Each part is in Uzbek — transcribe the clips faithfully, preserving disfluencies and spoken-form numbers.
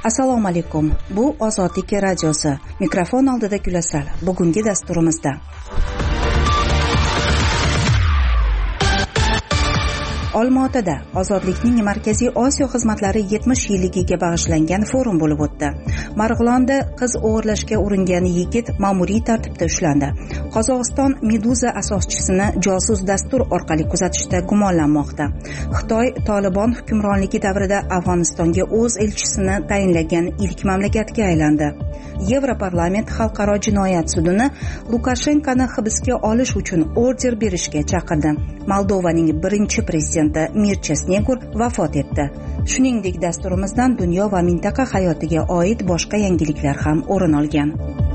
Assalomu alaykum. Bu Ozodlik radiosi. Mikrofon oldida Gulasal. Bugungi dasturimizda Olmaotada Ozodlikning Markaziy Osiyo xizmatlari yetmish yilligiga bag'ishlangan forum bo'lib o'tdi. Marg'ilonda qiz o'g'irlashga uringan yigit ma'muriy tartibda ushlandi. Qozog'iston Meduza asoschisini josus dastur orqali kuzatishda gumonlanmoqda. Xitoy Tolibon hukmronligi davrida Afg'onistonga o'z elchisini tayinlagan ilk mamlakatga aylandi. Yevroparlament xalqaro jinoyat sudini Lukashenkoni hibsga olish uchun order berishga chaqirdi. Moldovaning birinchi prezidenti Mircha Snegur vafot etdi. Shuningdek, dasturimizdan dunyo va mintaqa hayotiga oid boshqa yangiliklar ham o'rin olgan.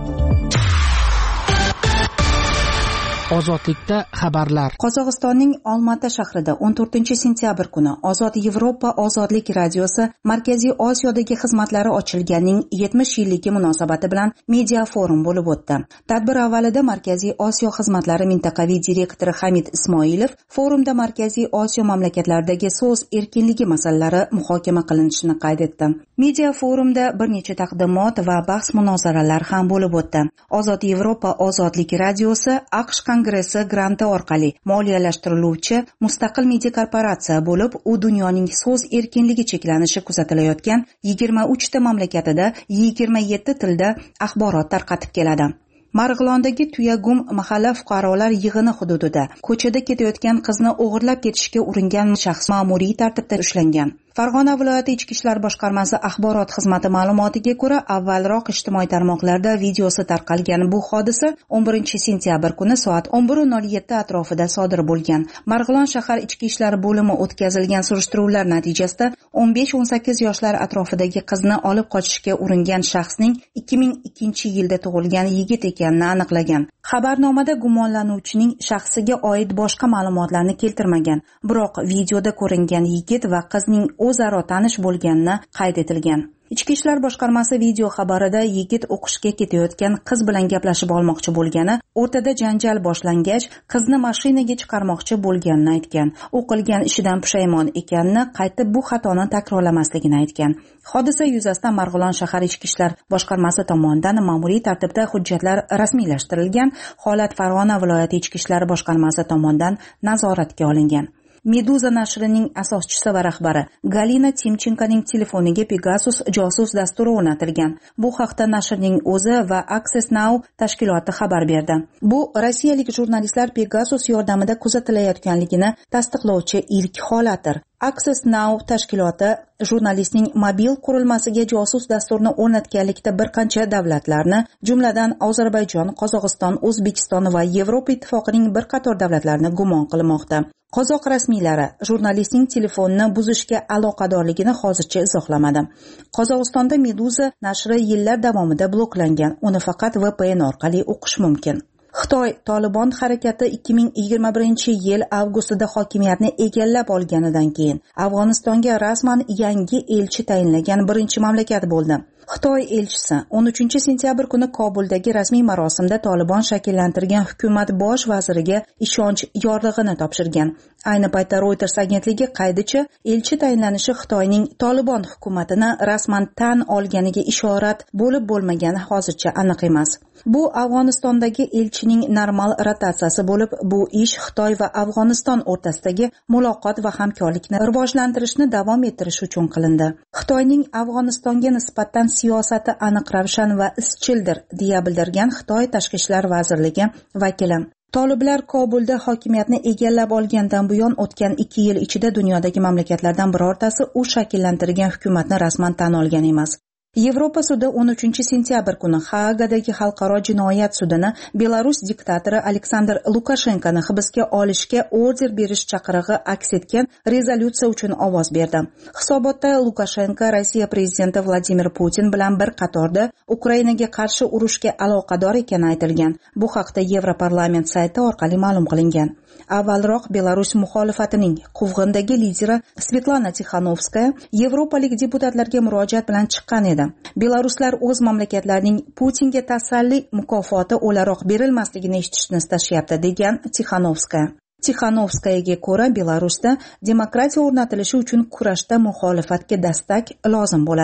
Ozodlikda xabarlar. Qozog'istonning Olmaota shahrida o'n to'rtinchi sentyabr kuni Ozod Yevropa Ozodlik radiosi Markaziy Osiyodagi xizmatlari ochilganining yetmish yilligi munosabati bilan media forum bo'lib o'tdi. Tadbir avvalida Markaziy Osiyo xizmatlari mintaqaviy direktori Hamid Ismoilov forumda Markaziy Osiyo mamlakatlaridagi so'z erkinligi masalalari muhokama qilinishini qayd etdi. Media forumda bir necha taqdimot va bahs-munozaralar ham bo'lib o'tdi. Ozod Yevropa Ozodlik radiosi AQSh Kongressi granti orqali moliyalashtiriluvchi mustaqil media korporatsiya bo'lib, u dunyoning so'z erkinligi cheklanishi kuzatilayotgan yigirma uchta mamlakatida yigirma yetti tilda axborot tarqatib keladi. Marg'ilondagi Tuyagum mahalla fuqarolar yig'ini hududida ko'chada ketayotgan qizni o'g'irlab ketishga uringan shaxs ma'muriy tartibda ushlangan. Farg'ona viloyati Ichki ishlar boshqarmasi axborot xizmati ma'lumotiga ko'ra, avvalroq ijtimoiy tarmoqlarda videosi tarqalgan bu hodisa o'n birinchi sentyabr kuni soat o'n bir nol yetti atrofida sodir bo'lgan. Marg'ilon shahar Ichki ishlar bo'limi o'tkazilgan surishtiruvlar natijasida o'n besh o'n sakkiz yoshlar atrofidagi qizni olib qochishga uringan shaxsning ikki ming ikkinchi yilda tug'ilgan yigit ekanini aniqlagan. Xabarnomada gumonlanuvchining shaxsiga oid boshqa ma'lumotlarni keltirmagan, biroq videoda ko'ringan yigit va qizning o'zaro tanish bo'lganini qayd etilgan. Ichki ishlar boshqarmasi video xabarida yigit o'qishga ketayotgan qiz bilan gaplashib olmoqchi bo'lgani, o'rtada janjal boshlangach, qizni mashinaga chiqarmoqchi bo'lganini aytgan. U qilgan ishidan pushaymon ekanini, qaytib bu xatoni takrorlamasligini aytgan. Hodisa yuzasidan Marg'ilon shahar Ichki ishlar boshqarmasi tomonidan ma'muriy tartibda hujjatlar rasmiylashtirilgan. Holat Farg'ona viloyati Ichki ishlar boshqarmasi tomonidan nazoratga olingan. Meduza nashrining asoschisi va rahbari Galina Timchenkoning telefoniga Pegasus josus dasturi o'rnatilgan. Bu haqda nashrning o'zi va Access Now tashkiloti xabar berdi. Bu rossiyalik jurnalistlar Pegasus yordamida kuzatilayotganligini tasdiqlovchi ilk holatdir. Access Now tashkiloti jurnalistning mobil qurilmasiga josus dasturni o'rnatganlikda bir qancha davlatlarni, jumladan Ozarbayjon, Qozog'iston, O'zbekiston va Yevropa ittifoqining bir qator davlatlarini gumon qilmoqda. Qozoq rasmiylari jurnalistning telefonini buzishga aloqadorligini hozircha izohlamadi. Qozog'istonda Meduza nashri yillar davomida bloklangan. Uni faqat V P N orqali o'qish mumkin. Xitoy Tolibon harakati ikki ming yigirma birinchi yil avgustida hokimiyatni egallab olganidan keyin Afg'onistonga rasman yangi elchi tayinlagan birinchi mamlakat bo'ldi. Xitoy elchisi o'n uchinchi sentyabr kuni Kobuldagi rasmiy marosimda Tolibon shakllantirgan hukumat bosh vaziriga ishonch yorlig'ini topshirgan. Ayni paytda Reuters agentligi qaydicha, elchi tayinlanishi Xitoyning Tolibon hukumatini rasman tan olganiga ishorat bo'lib bo'lmagani hozircha aniq emas. Bu Afg'onistondagi elchining normal rotatsiyasi bo'lib, bu ish Xitoy va Afg'oniston o'rtasidagi muloqot va hamkorlikni rivojlantirishni davom ettirish uchun qilindi. Xitoyning Afg'onistonga nisbatan siyosati aniq, ravshan va izchildir, deya bildirgan Xitoy Tashqi ishlar vazirligi vakili. Toliblar Kobulda hokimiyatni egallab olgandan buyon o'tgan ikki yil ichida dunyodagi mamlakatlardan birortasi u shakllantirgan hukumatni rasman tan olgan emas. Yevropa sudi o'n uchinchi sentyabr kuni Haagadagi xalqaro jinoyat sudini Belarus diktatori Aleksandr Lukashenkoni hibsga olishga order berish chaqirig'i aks etgan rezolyutsiya uchun ovoz berdi. Hisobotda Lukashenko Rossiya prezidenti Vladimir Putin bilan bir qatorda Ukrainaga qarshi urushga aloqador ekani aytilgan. Bu haqda Yevroparlament sayti orqali ma'lum qilingan. Avvalroq Belarus muxolifatining quvg'indagi lideri Svetlana Tixanovskaya yevropalik deputatlarga murojaat bilan chiqqan edi. Belaruslar o'z mamlakatlarining Putinga tasalli mukofoti o'laroq berilmasligini eshitishni istashyapti, degan Tixanovskaya. Tixanovskayaga ko'ra, Belarusda demokratiya o'rnatilishi uchun kurashda muxolifatga dastak lozim bo'ladi.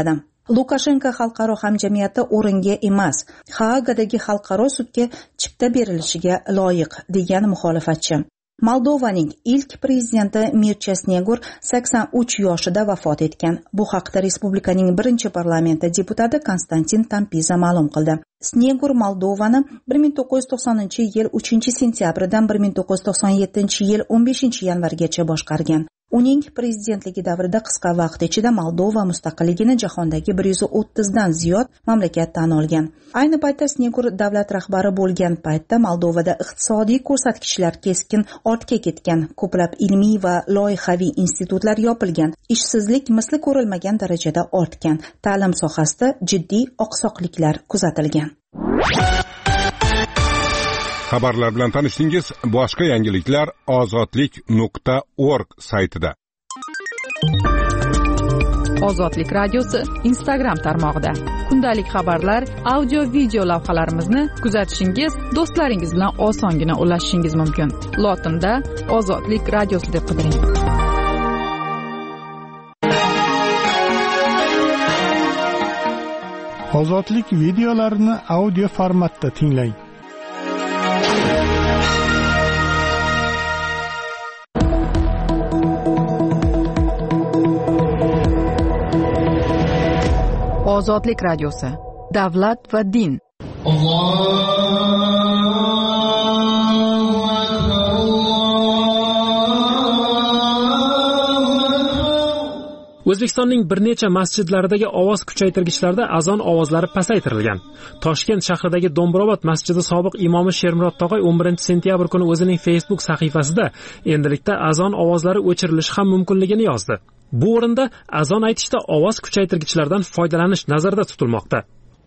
Lukashenko xalqaro hamjamiyati o'ringa emas, Haagadagi xalqaro sudga chipta berilishiga loyiq, degan muxolifatchi. Moldovaning ilk prezidenti Mircha Snegur sakson uch yoshida vafot etgan. Bu haqda respublikaning birinchi parlamenti deputati Konstantin Tampiza ma'lum qildi. Snegur Moldovani bir ming to'qqiz yuz to'qsoninchi yil uchinchi sentyabridan bir ming to'qqiz yuz to'qson yettinchi yil o'n beshinchi yanvargacha boshqargan. Uning prezidentligi davrida qisqa vaqt ichida Moldova mustaqilligini jahondagi bir yuz o'ttizdan ziyod mamlakat tan olgan. Ayni paytda Snegur davlat rahbari bo'lgan paytda Moldovada iqtisodiy ko'rsatkichlar keskin ortga ketgan, ko'plab ilmiy va loyihaviy institutlar yopilgan, ishsizlik misli ko'rilmagan darajada ortgan, ta'lim sohasida jiddiy oqsoqliklar kuzatilgan. Xabarlar bilan tanishdingiz. Boshqa yangiliklar ozodlik nuqta org saytida. Ozodlik radiosi Instagram tarmog'ida. Kundalik xabarlar, audio, video lavhalarimizni kuzatishingiz, do'stlaringiz bilan osongina ulashishingiz mumkin. Lotinda Ozodlik radiosi deb qidiring. Ozodlik videolarini audio formatda tinglang. Ozodlik radiosi. Davlat va din. O'zbekistonning bir necha masjidlaridagi ovoz kuchaytirgichlarda azon ovozlari pasaytirilgan. Toshkent shahridagi Do'mbrobod masjidi sobiq imomi Shermurod Tog'ay o'n birinchi sentyabr kuni o'zining Facebook sahifasida endilikda azon ovozlari o'chirilishi ham mumkinligini yozdi. Bu o'rinda azon aytishda ovoz kuchaytirgichlardan foydalanish nazarda tutilmoqda.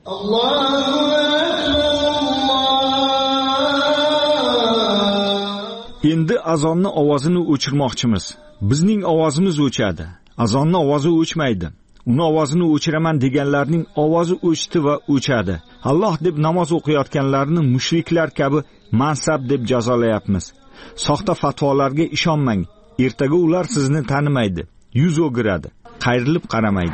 Endi azonni ovozini o'chirmoqchimiz. Bizning ovozimiz o'chadi. Azonni ovozi o'chmaydi. Uni ovozini o'chiraman deganlarning ovozi o'chdi va o'chadi. Alloh deb namoz o'qiyotganlarni mushriklar kabi mansab deb jazolayapmiz. Soxta fatvolarga ishonmang. Ertaga ular sizni tanimaydi. Yuz o'giradi, qayrilib qaramaydi.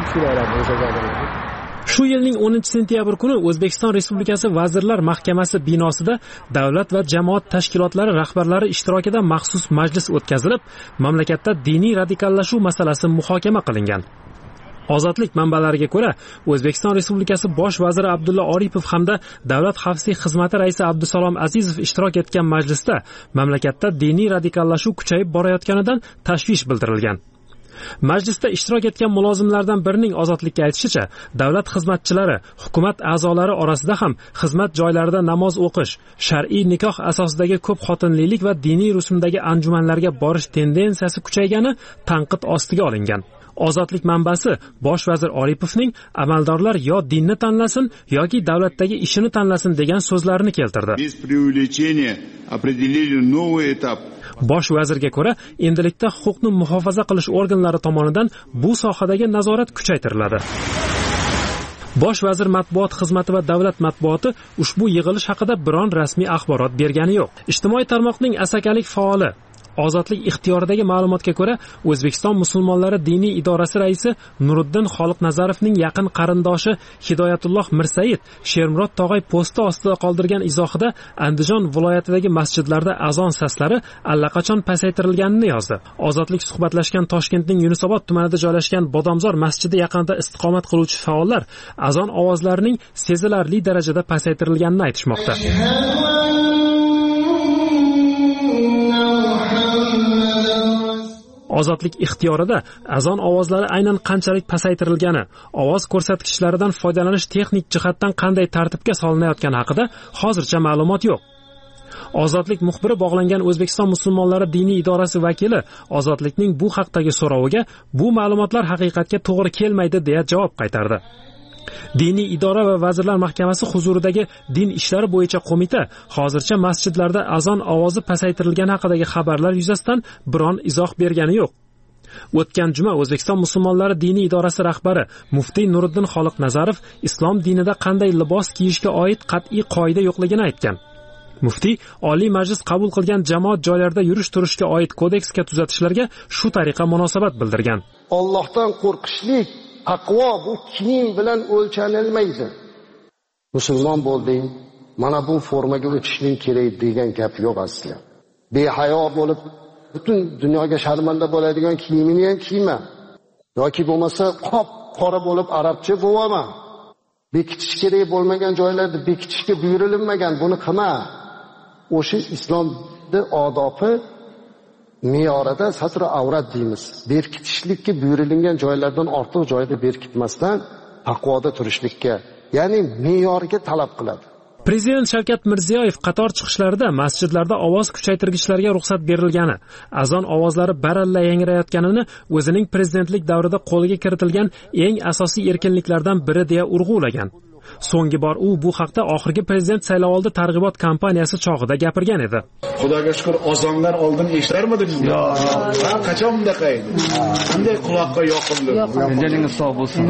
Shu yilning o'ninchi sentyabr kuni O'zbekiston Respublikasi Vazirlar Mahkamasi binosida davlat va jamoat tashkilotlari rahbarlari ishtirokida maxsus majlis o'tkazilib, mamlakatda diniy radikallashuv masalasi muhokama qilingan. Ozodlik manbalariga ko'ra, O'zbekiston Respublikasi Bosh vaziri Abdulla Oripov hamda Davlat xavfsizlik xizmati raisi Abdusalom Azizov ishtirok etgan majlisda mamlakatda diniy radikallashuv kuchayib borayotganidan tashvish bildirilgan. Majlisda ishtirok etgan mulozimlardan birining Ozodlikka aytishicha, davlat xizmatchilari, hukumat a'zolari orasida ham xizmat joylarida namoz o'qish, shar'iy nikoh asosidagi ko'p xotinlilik va diniy rusumdagi anjumanlarga borish tendensiyasi kuchaygani tanqid ostiga olingan. Ozodlik manbasi Bosh vazir Oripovning amaldorlar yo dinni tanlasin yoki davlatdagi ishini tanlasin degan so'zlarini keltirdi. Bosh vazirga ko'ra, endilikda huquqni muhofaza qilish organlari tomonidan bu sohadagi nazorat kuchaytiriladi. Bosh vazir matbuot xizmati va davlat matbuoti ushbu yig'ilish haqida biron rasmiy axborot bergani yo'q. Ijtimoiy tarmoqning asakalik faoli Ozodlik ixtiyoridagi ma'lumotga ko'ra, O'zbekiston musulmonlari diniy idorasi raisi Nuriddin Xoliqnazarovning yaqin qarindoshi Hidoyatulloh Mirsaid Shermurod Tog'ay posti ostida qoldirgan izohida Andijon viloyatidagi masjidlarda azon saslari allaqachon pasaytirilganini yozdi. Ozodlik suhbatlashgan Toshkentning Yunusobod tumanida joylashgan Bodomzor masjidi yaqinida istiqomat qiluvchi faollar azon ovozlarining sezilarli darajada pasaytirilganini aytishmoqda. Ozodlik ixtiyorida azon ovozlari aynan qanchalik pasaytirilgani, ovoz ko'rsatkichlaridan foydalanish texnik jihatdan qanday tartibga solinayotgani haqida hozircha ma'lumot yo'q. Ozodlik muxbiri bog'langan O'zbekiston musulmonlari diniy idorasi vakili Ozodlikning bu haqdagi so'roviga bu ma'lumotlar haqiqatga to'g'ri kelmaydi deya javob qaytardi. Diniy idora va Vazirlar Mahkamasi huzuridagi din ishlari bo'yicha qo'mita hozircha masjidlarda azon ovozi pasaytirilgani haqidagi xabarlar yuzasidan biron izoh bergani yo'q. O'tgan juma O'zbekiston musulmonlari diniy idorasi rahbari muftiy Nuriddin Xoliqnazarov islom dinida qanday libos kiyishga oid qat'iy qoida yo'qligini aytgan. Muftiy Oliy Majlis qabul qilgan jamoat joylarida yurish-turishga oid kodeksga tuzatishlarga shu tariqa munosabat bildirgan. Allohdan qo'rqishlik Taqvo bu kiyim bilan o'lchanilmaydi. Musulmon bo'lding, mana bu formaga o'tishning kerak degan gap yo'q asli. Behayo bo'lib butun dunyoga sharmanda bo'ladigan kiyimini ham kiyma. Yoki bo'lmasa qop qora bo'lib arabcha bo'lma. Bekitish kerak bo'lmagan joylarda bekitishga buyurilmagan, buni qilma. O'sha islomning odobi me'yorida satr avrat deymiz. Berkitishlikka buyurilgan joylardan ortiq joyda berkitmasdan taqvoda turishlikka, ya'ni me'yorga talab qiladi. Prezident Shavkat Mirziyoyev qator chiqishlarida masjidlarda ovoz kuchaytirgichlarga ruxsat berilgani, azon ovozlari baralla yangrayotganini o'zining prezidentlik davrida qo'lga kiritilgan eng asosiy erkinliklardan biri deya urg'ulagan. So'nggi bor u bu haqda oxirgi prezident saylovoldi targ'ibot kampaniyasi chog'ida gapirgan edi. Xudoga shukr, azonlar oldin eshitarmidingiz? Yo'q. Ha, qachon bunday edi? Qanday quloqqa yoqimli. Joningiz sog' bo'lsin.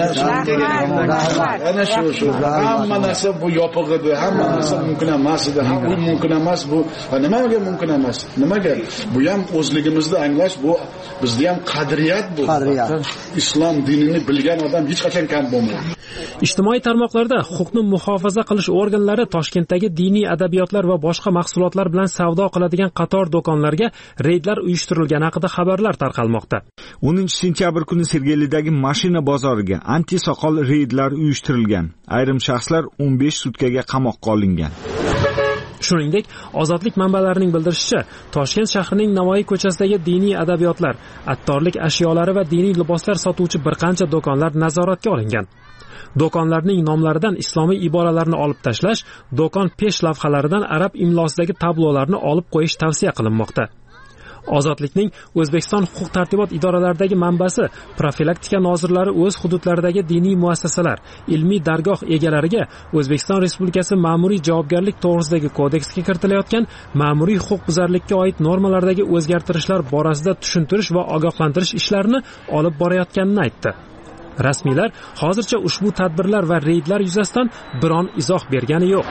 Ana shu shu. Hamma narsa bu yopiq edi, hamma narsa mumkin emas edi. Ha, bu mumkin emas bu. Nimaga mumkin emas? Nimaga? Bu ham o'zligimizni anglash, bu bizda ham qadriyat bu. Qadriyat. Islom dinini bilgan odam hech qachon kam bo'lmaydi. Ijtimoiy tarmoqlarda huquqni muhofaza qilish organlari Toshkentdagi diniy adabiyotlar va boshqa mahsulotlar bilan savdo qiladigan qator do'konlarga reydlar uyushtirilgani haqida xabarlar tarqalmoqda. o'ninchi sentyabr kuni Sergelidagi mashina bozoriga anti-soqol reydlar uyushtirilgan. Ayrim shaxslar o'n besh sutkaga qamoqqa olingan. Shuningdek, ozodlik manbalarining bildirishicha, Toshkent shahrining Navoiy ko'chasidagi diniy adabiyotlar, attorlik ashyolari va diniy liboslar sotuvchi bir qancha do'konlar nazoratga olingan. Do'konlarning nomlaridan islomiy iboralarni olib tashlash, do'kon pesh lavhalaridan arab imlosidagi tablolarni olib qo'yish tavsiya qilinmoqda. Ozodlikning O'zbekiston huquq tartibot idoralaridagi manbasi profilaktika nozirlari o'z hududlaridagi diniy muassasalar, ilmiy dargoh egalariga O'zbekiston Respublikasi ma'muriy javobgarlik to'g'risidagi kodeksga kiritilayotgan ma'muriy huquqbuzarlikka oid normalardagi o'zgartirishlar borasida tushuntirish va ogohlantirish ishlarini olib borayotganini aytdi. Rasmiylar hozircha ushbu tadbirlar va reydlar yuzasidan biron izoh bergani yo'q.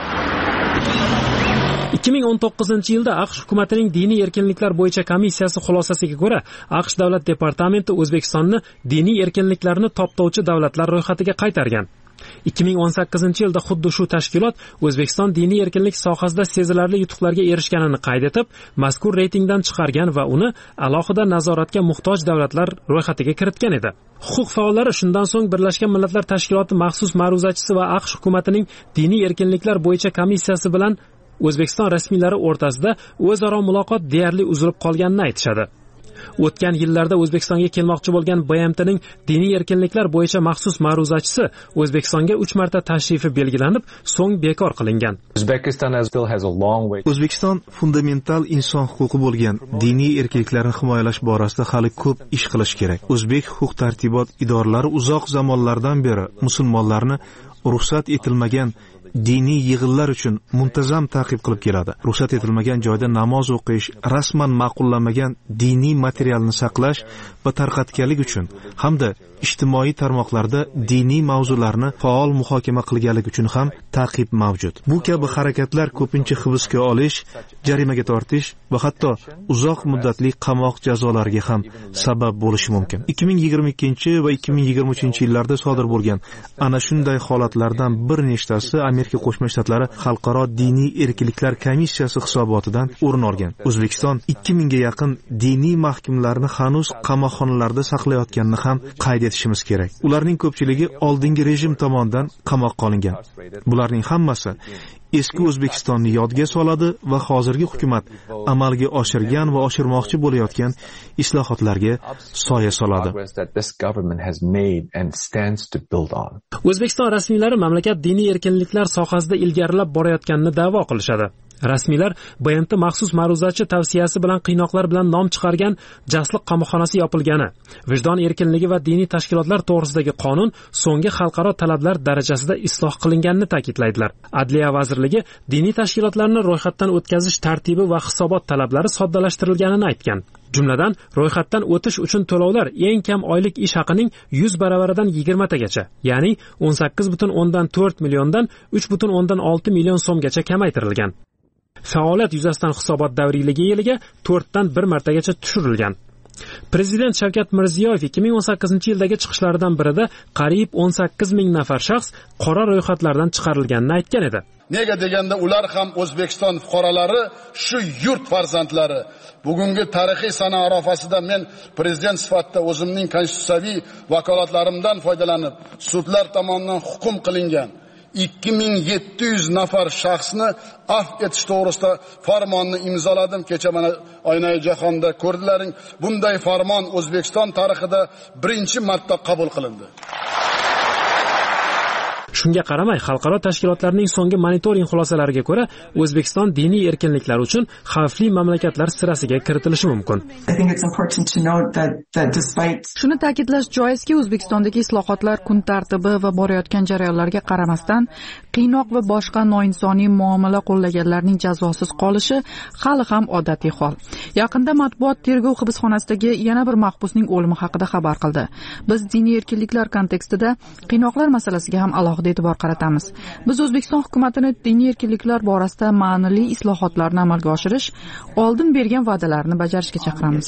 ikki ming o'n to'qqizinchi yilda AQSh hukumatining diniy erkinliklar bo'yicha komissiyasi xulosasiga ko'ra, AQSh davlat departamenti O'zbekistonni diniy erkinliklarni toptovchi davlatlar ro'yxatiga qaytargan. ikki ming o'n sakkizinchi yilda xuddi shu tashkilot O'zbekiston diniy erkinlik sohasida sezilarli yutuqlarga erishganini qayd etib, mazkur reytingdan chiqargan va uni alohida nazoratga muhtoj davlatlar ro'yxatiga kiritgan edi. Huquq faollari shundan so'ng Birlashgan Millatlar Tashkiloti maxsus ma'ruzachisi va AQSh hukumatining diniy erkinliklar bo'yicha komissiyasi bilan O'zbekiston rasmiylari o'rtasida o'zaro muloqot deyarli uzilib qolganini aytishadi. O'tgan yillarda O'zbekistonga kelmoqchi bo'lgan B M T'ning diniy erkinliklar bo'yicha maxsus ma'ruzachisi O'zbekistonga uch marta tashrifi belgilanib, so'ng bekor qilingan. O'zbekiston fundamental inson huquqi bo'lgan diniy erkinliklarni himoyalash borasida hali ko'p ish qilish kerak. O'zbek huquq tartibot idoralari uzoq zamonlardan beri musulmonlarni ruxsat etilmagan diniy yig'inlar uchun muntazam ta'qib qilib keladi. Ruxsat etilmagan joyda namoz o'qish, rasman ma'qullanmagan diniy materialni saqlash va tarqatganlik uchun hamda ijtimoiy tarmoqlarda diniy mavzularni faol muhokama qilganlik uchun ham ta'qib mavjud. Bu kabi harakatlar ko'pincha hibsga olish, jarimaga tortish va hatto uzoq muddatli qamoq jazolariga ham sabab bo'lishi mumkin. ikki ming yigirma ikkinchi va ikki ming yigirma uchinchi yillarda sodir bo'lgan ana shunday holatlardan bir nechtasi Amerika Qo'shma Shtatlari Xalqaro diniy erkinliklar komissiyasi hisobotidan o'rin olgan. O'zbekiston ikki mingga yaqin diniy mahkumlarni hanuz qamoqxonalarda saqlayotganini ham qayd etishimiz kerak. Ularning ko'pchiligi oldingi rejim tomonidan qamoqqa olingan. Bularning hammasi eski O'zbekistonni yodga soladi va hozirgi hukumat amalga oshirgan va oshirmoqchi bo'layotgan islohotlarga soya soladi. O'zbekiston rasmiylari mamlakat diniy erkinliklar sohasida ilgarilab borayotganini da'vo qilishadi. Rasmiylar B M T maxsus ma'ruzachi tavsiyasi bilan qiynoqlar bilan nom chiqargan jasliq qamoqxonasi yopilgani, vijdon erkinligi va diniy tashkilotlar to'g'risidagi qonun so'nggi xalqaro talablar darajasida isloh qilinganini ta'kidlaydilar. Adliya vazirligi diniy tashkilotlarni ro'yxatdan o'tkazish tartibi va hisobot talablari soddalashtirilganini aytgan. Jumladan, ro'yxatdan o'tish uchun to'lovlar eng kam oylik ish haqining yuz baravaridan yigirma tagacha, ya'ni o'n sakkiz butun o'ndan to'rt milliondan uch butun o'ndan olti million so'mgacha kamaytirilgan. Faoliyat yuzasidan hisobot davriyligi yiliga to'rt dan bir martagacha tushirilgan. Prezident Shavkat Mirziyoyev ikki ming o'n sakkizinchi yildagi chiqishlaridan birida qariyb o'n sakkiz ming nafar shaxs qora ro'yxatlardan chiqarilganini aytgan edi. Nega deganda ular ham O'zbekiston fuqarolari, shu yurt farzandlari. Bugungi tarixiy sana arafasida men prezident sifatida o'zimning konstitutsiyaviy vakolatlarimdan foydalanib, sudlar tomonidan hukm qilingan ikki ming yetti yuz nafar shaxsni afv etish to'g'risida farmonni imzoladim. Kecha mana Oynai jahonda ko'rdilaring. Bunday farmon O'zbekiston tarixida birinchi marta qabul qilindi. Shunga qaramay, xalqaro tashkilotlarning so'nggi monitoring xulosalariga ko'ra, O'zbekiston diniy erkinliklar uchun xavfli mamlakatlar sirasiga kiritilishi mumkin. Shuni ta'kidlash joizki, O'zbekistondagi islohotlar kun tartibi va borayotgan jarayonlarga qaramasdan qiynoq va boshqa noinsoniy muomala qo'llaganlarning jazosiz qolishi hali ham odatiy hol. Yaqinda matbuot tergov hibsxonasidagi yana bir mahbusning o'limi haqida xabar qildi. Biz diniy erkinliklar kontekstida qiynoqlar masalasiga ham alohida e'tibor qaratamiz. Biz O'zbekiston hukumatini diniy erkinliklar borasida ma'nili islohotlarni amalga oshirish, oldin bergan va'dalarni bajarishga chaqiramiz.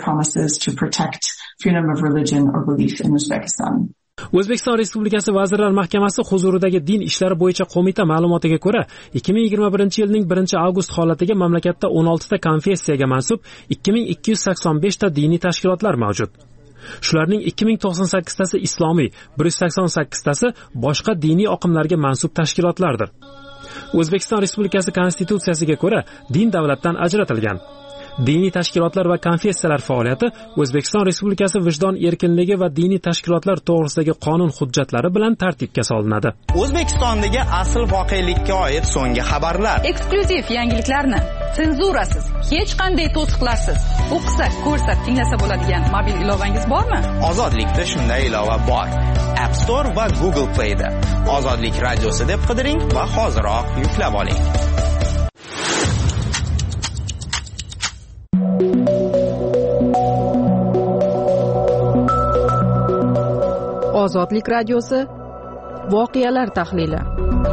O'zbekiston Respublikasi Vazirlar Mahkamasi huzuridagi din ishlari bo'yicha qo'mita ma'lumotiga ko'ra, ikki ming yigirma birinchi yilning birinchi avgust holatiga mamlakatda o'n oltita konfessiyaga mansub ikki ming ikki yuz sakson besh ta diniy tashkilotlar mavjud. Shularning ikki ming to'qson sakkiz tasi islomiy, bir yuz sakson sakkiz tasi boshqa diniy oqimlarga mansub tashkilotlardir. O'zbekiston Respublikasi Konstitutsiyasiga ko'ra din davlatdan ajratilgan. Diniy tashkilotlar va konfessiyalar faoliyati O'zbekiston Respublikasi Vijdon erkinligi va diniy tashkilotlar to'g'risidagi qonun hujjatlari bilan tartibga solinadi. O'zbekistondagi asl voqelikka oid so'nggi xabarlar, eksklyuziv yangiliklarni senzurasiz, hech qanday to'siqlarsiz o'qisa, ko'rsa, tinglasa bo'ladigan mobil ilovangiz bormi? Ozodlikda shunday ilova bor. App Store va Google Play da Ozodlik radiosi deb qidiring va hoziroq yuklab oling. Ozodlik radiosi voqealar tahlili.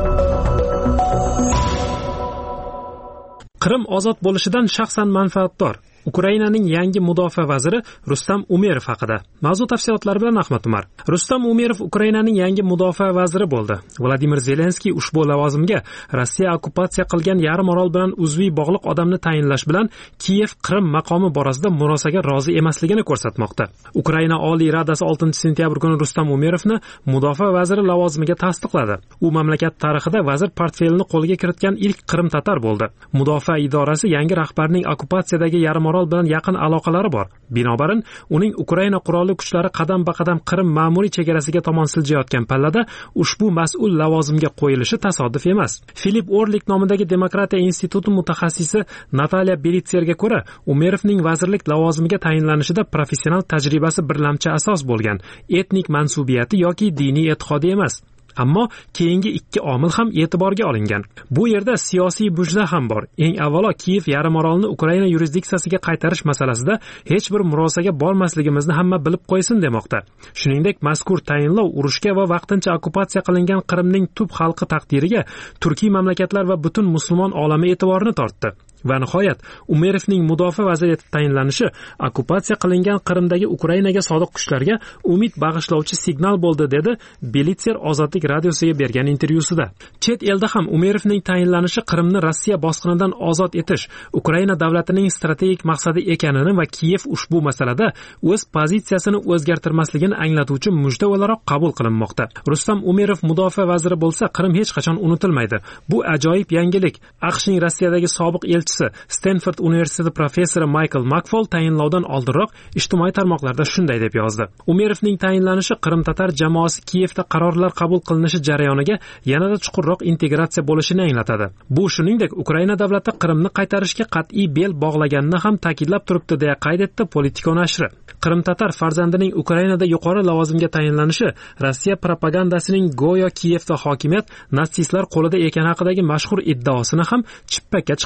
Qrim ozod bo'lishidan shaxsan manfaatdor Ukrainaning yangi mudofaa vaziri Rustam Umerov haqida. Mavzu tafsilotlari bilan Ahmad Umar. Rustam Umerov Ukrainaning yangi mudofaa vaziri bo'ldi. Vladimir Zelenskiy ushbu lavozimga Rossiya okupatsiya qilgan yarim orol bilan uzviy bog'liq odamni tayinlash bilan Kiyev Qrim maqomi borasida murosaga rozi emasligini ko'rsatmoqda. Ukraina Oliy Radasi oltinchi sentyabr kuni Rustam Umerovni mudofaa vaziri lavozimiga tasdiqladi. U mamlakat tarixida vazir portfelini qo'lga kiritgan ilk Qrim tatar bo'ldi. Mudofaa idorasi yangi rahbarning okupatsiyadagi yarim orol bilan yaqin aloqalari bor. Binobarin, uning Ukraina qurolli kuchlari qadam-baqadam Qrim ma'muriy chegarasiga tomon siljayotgan pallada ushbu mas'ul lavozimga qo'yilishi tasodif emas. Filip Orlik nomidagi Demokratiya instituti mutaxassisi Nataliya Belitserga ko'ra, Umerovning vazirlik lavozimiga tayinlanishida professional tajribasi birlamchi asos bo'lgan, etnik mansubiyati yoki diniy e'tiqodi emas. Ammo keyingi ikki omil ham e'tiborga olingan. Bu yerda siyosiy bujla ham bor. Eng avvalo Kiyev yarim orolni Ukraina yurisdiksiyasiga qaytarish masalasida hech bir murosaga bormasligimizni hamma bilib qo'ysin demoqda. Shuningdek, mazkur tayinlov urushga va vaqtincha okupatsiya qilingan Qrimning tub xalqi taqdiriga turkiy mamlakatlar va butun musulmon olami e'tiborini tortdi. Va nihoyat, Umerovning mudofaa vaziri etib tayinlanishi okupatsiya qilingan Qrimdagi Ukrainaga sodiq kuchlarga umid bag'ishlovchi signal bo'ldi, dedi Belitser Ozodlik radiosiga bergan intervyusida. Chet elda ham Umerovning tayinlanishi Qrimni Rossiya bosqinidan ozod etish Ukraina davlatining strategik maqsadi ekanini va Kiyev ushbu masalada o'z pozitsiyasini o'zgartirmasligini anglatuvchi mujda o'laroq qabul qilinmoqda. Rustam Umerov mudofaa vaziri bo'lsa, Qrim hech qachon unutilmaydi. Bu ajoyib yangilik. AQShning Rossiyadagi sobiq elchisi Stanford universiteti professori Michael Makfol tayinlovdan oldinroq ijtimoiy tarmoqlarda shunday deb yozdi. Umerovning tayinlanishi Qrim tatar jamoasi Kiyevda qarorlar qabul qilinishi jarayoniga yanada chuqurroq integratsiya bo'lishini anglatadi. Bu shuningdek Ukraina davlati Qrimni qaytarishga qat'iy bel bog'laganini ham ta'kidlab turibdi, deya qayd etdi Politico nashri. Qrim tatar farzandining Ukrainada yuqori lavozimga tayinlanishi Rossiya propagandasining go'yo Kiyevda hokimiyat natsistlar qo'lida ekani haqidagi mashhur iddaosini ham chippakka chiqarishi turgan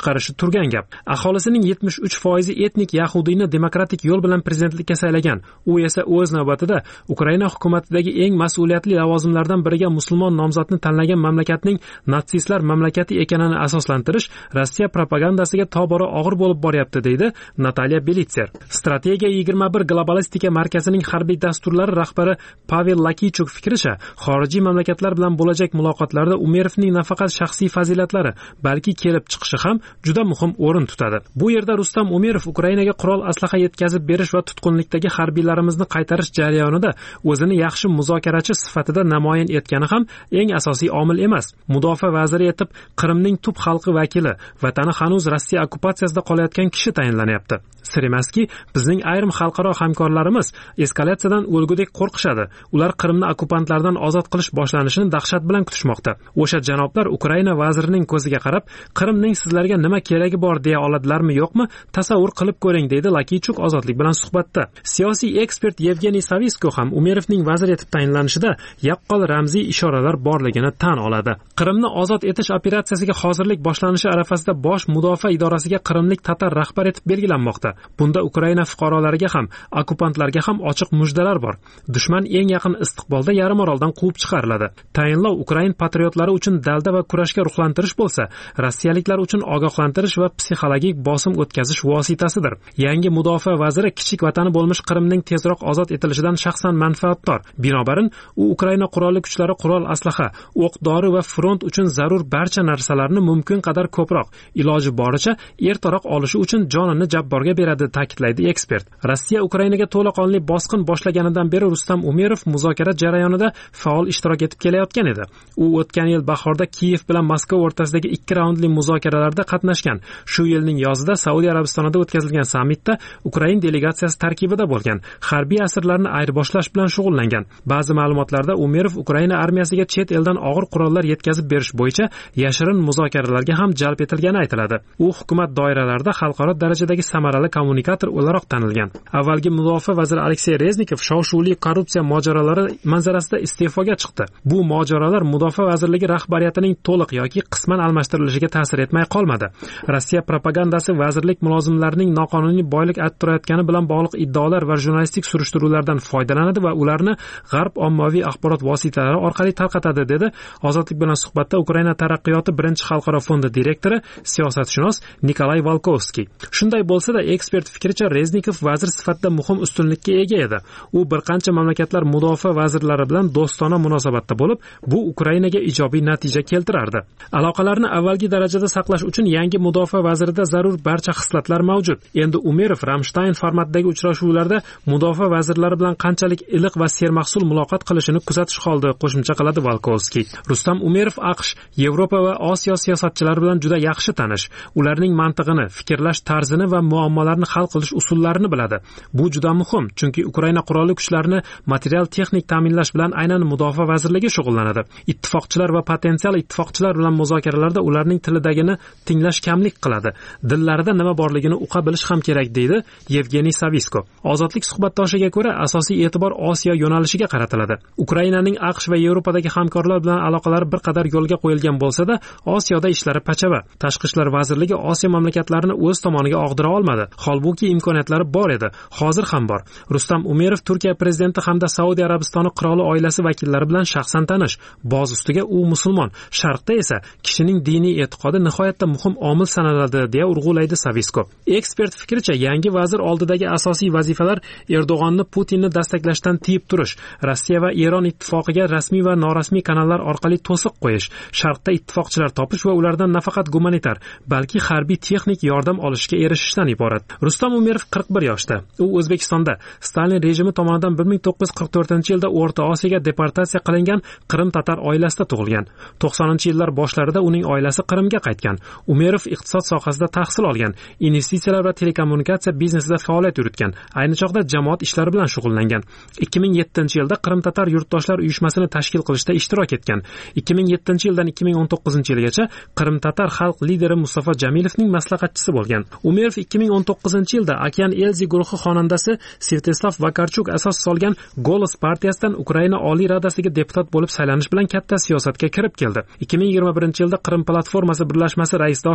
turgan gap. Aholisining yetmish uch foizi etnik yahudiyni demokratik yo'l bilan prezidentlikka saylagan. U esa o'z navbatida Ukraina hukumatidagi eng mas'uliyatli lavozimlardan biriga musulmon nomzodni tanlagan mamlakatning natsistlar mamlakati ekanini asoslantirish Rossiya propagandasiga tobora og'ir bo'lib boryapti, deydi Natalya Belitser. Strategiya yigirma bir globalistika markazining harbiy dasturlari rahbari Pavel Lakichuk fikricha, xorijiy mamlakatlar bilan bo'lajak muloqotlarda Umerovning nafaqat shaxsiy fazilatlari, balki kelib chiqishi ham juda muhim o'rin tutadi. Bu yerda Rustam Umerov Ukrainaga qurol aslaha yetkazib berish va tutqunlikdagi harbiylarimizni qaytarish jarayonida o'zini yaxshi muzokarachi sifatida namoyon etgani ham eng asosiy omil emas. Mudofaa vaziri etib Qrimning tub xalqi vakili, vatani hanuz Rossiya okupatsiyasida qolayotgan kishi tayinlanyapti. Sir emaski, bizning ayrim xalqaro hamkorlarimiz eskalatsiyadan o'lgudek qo'rqishadi. Ular Qrimni okupantlardan ozod qilish boshlanishini dahshat bilan kutishmoqda. O'sha janoblar Ukraina vazirining ko'ziga qarab, Qrimning sizlarga nima keragi bor deya oladilarmi, yo'qmi? Tasavvur qilib ko'ring, deydi Lakichuk ozodlik bilan suhbatda. Siyosiy ekspert Yevgeniy Savisko ham Umerovning vazir etib tayinlanishida yaqqol ramziy ishoralar borligini tan oladi. Qrimni ozod etish operatsiyasiga hozirlik boshlanishi arafasida bosh mudofaa idorasiga qrimlik tatar rahbar etib belgilanmoqda. Bunda Ukraina fuqarolariga ham, okupantlarga ham ochiq mujdalar bor. Dushman eng yaqin istiqbolda yarim oroldan quvib chiqariladi. Tayinlov Ukraina patriotlari uchun dalda va kurashga ruhlantirish bo'lsa, rossiyaliklar uchun ogohlantirish va psixologik bosim o'tkazish vositasidir. Yangi mudofaa vaziri kichik vatani bo'lmish Qrimning tezroq ozod etilishidan shaxsan manfaatdor. Binobarin, u Ukraina qurolli kuchlari qurol aslaha, o'q-dori va front uchun zarur barcha narsalarni mumkin qadar ko'proq, iloji boricha ertaroq olishi uchun jonini jabborga beradi, ta'kidlaydi ekspert. Rossiya Ukrainaga to'laqonli bosqin boshlaganidan beri Rustam Umerov muzokara jarayonida faol ishtirok etib kelayotgan edi. U o'tgan yil bahorda Kiyev bilan Moskva o'rtasidagi ikki raundli muzokaralarda qatnashgan. Shu yilning yozida Saudiya Arabistonida o'tkazilgan sammitda Ukraina delegatsiyasi tarkibida bo'lgan. Harbiy asirlarni ayirboshlash bilan shug'ullangan. Ba'zi ma'lumotlarda Umerov Ukraina armiyasiga chet eldan og'ir qurollar yetkazib berish bo'yicha yashirin muzokaralarga ham jalb etilgani aytiladi. U hukumat doiralarida xalqaro darajadagi samarali kommunikator o'laroq tanilgan. Avvalgi mudofaa vaziri Aleksey Reznikov shov-shuvli korrupsiya mojarolari manzarasida iste'foga chiqdi. Bu mojarolar mudofaa vazirligi rahbariyatining to'liq yoki qisman almashtirilishiga ta'sir etmay qolmadi. Rossiya propagandasi vazirlik mulozimlarining noqonuniy boylik orttirayotgani bilan bog'liq iddaolar va jurnalistik surishtiruvlardan foydalanadi va ularni g'arb ommaviy axborot vositalari orqali tarqatadi, dedi ozodlik bilan suhbatda Ukraina taraqqiyoti birinchi xalqaro fondi direktori, siyosatshunos Nikolay Volkovskiy. Shunday bo'lsa-da, ekspert fikricha Reznikov vazir sifatida muhim ustunlikka ega edi. U bir qancha mamlakatlar mudofaa vazirlari bilan do'stona munosabatda bo'lib, bu Ukrainaga ijobiy natija keltirardi. Aloqalarni avvalgi darajada saqlash uchun yangi mudofaa vazirida zarur barcha xislatlar mavjud. Endi Umerov Ramstein formatidagi uchrashuvlarda mudofaa vazirlari bilan qanchalik iliq va sermahsul muloqot qilishini kuzatish qoldi, qo'shimcha qiladi Volkovskiy. Rustam Umerov AQSh, Yevropa va Osiyo siyosatchilari bilan juda yaxshi tanish. Ularning mantig'ini, fikrlash tarzini va muammolarni hal qilish usullarini biladi. Bu juda muhim, chunki Ukraina qurolli kuchlarini material texnik ta'minlash bilan aynan mudofaa vazirligi shug'ullanadi. Ittifoqchilar va potensial ittifoqchilar bilan muzokaralarda ularning tilidagini tinglash kamlik qiladi. Dillarida nima borligini uqa bilish ham kerak, deydi Yevgeniy Savisko. Ozodlik suhbatdoshiga ko'ra, asosiy e'tibor Osiyo yo'nalishiga qaratiladi. Ukrainaning AQSh va Yevropadagi hamkorlar bilan aloqalari bir qadar yo'lga qo'yilgan bo'lsa-da, Osiyoda ishlari pachava. Tashqi ishlar vazirligi Osiyo mamlakatlarini o'z tomoniga og'dira olmadi. Holbuki imkoniyatlari bor edi, hozir ham bor. Rustam Umerov Turkiya prezidenti hamda Saudiya Arabistoni qiroli oilasi vakillari bilan shaxsan tanish. Boz ustiga u musulmon. Sharqda esa kishining diniy e'tiqodi nihoyatda muhim omil sanaladi, deya urg'ulaydi Savisko. Ekspert fikricha, yangi vazir oldidagi asosiy vazifalar Erdo'g'onni Putinni dastaklashdan tiyib turish, Rossiya va Eron ittifoqiga rasmiy va norasmiy kanallar orqali to'siq qo'yish, Sharqda ittifoqchilar topish va ulardan nafaqat gumanitar, balki harbiy texnik yordam olishga erishishdan iborat. Rustam Umerov qirq bir yoshda. U O'zbekistonda Stalin rejimi tomonidan bir ming to'qqiz yuz qirq to'rtinchi yilda O'rta Osiyoga deportatsiya qilingan Qrim tatar oilasida tug'ilgan. to'qsoninchi yillar boshlarida uning oilasi Qrimga qaytgan. Umerov iqtisod sohasida tahsil olgan, investitsiyalar va telekommunikatsiya biznesida faoliyat yuritgan. Ayni chog'da jamoat ishlari bilan shug'ullangan. ikki ming yettinchi yilda Qrim tatar yurtdoshlar uyushmasini tashkil qilishda ishtirok etgan. ikki ming yettinchi yildan ikki ming o'n to'qqizinchi yilgacha Qrim tatar xalq lideri Mustafa Jamilovning maslahatchisi bo'lgan. Umerov ikki ming o'n to'qqizinchi yilda Okean Elzi guruhi xonandasi Svetoslav Vakarchuk asos solgan Golos partiyasidan Ukraina Oliy Radasiga deputat bo'lib saylanish bilan katta siyosatga kirib keldi. ikki ming yigirma birinchi yilda Qrim platformasi birlashmasi raisdoshi bo'ldi.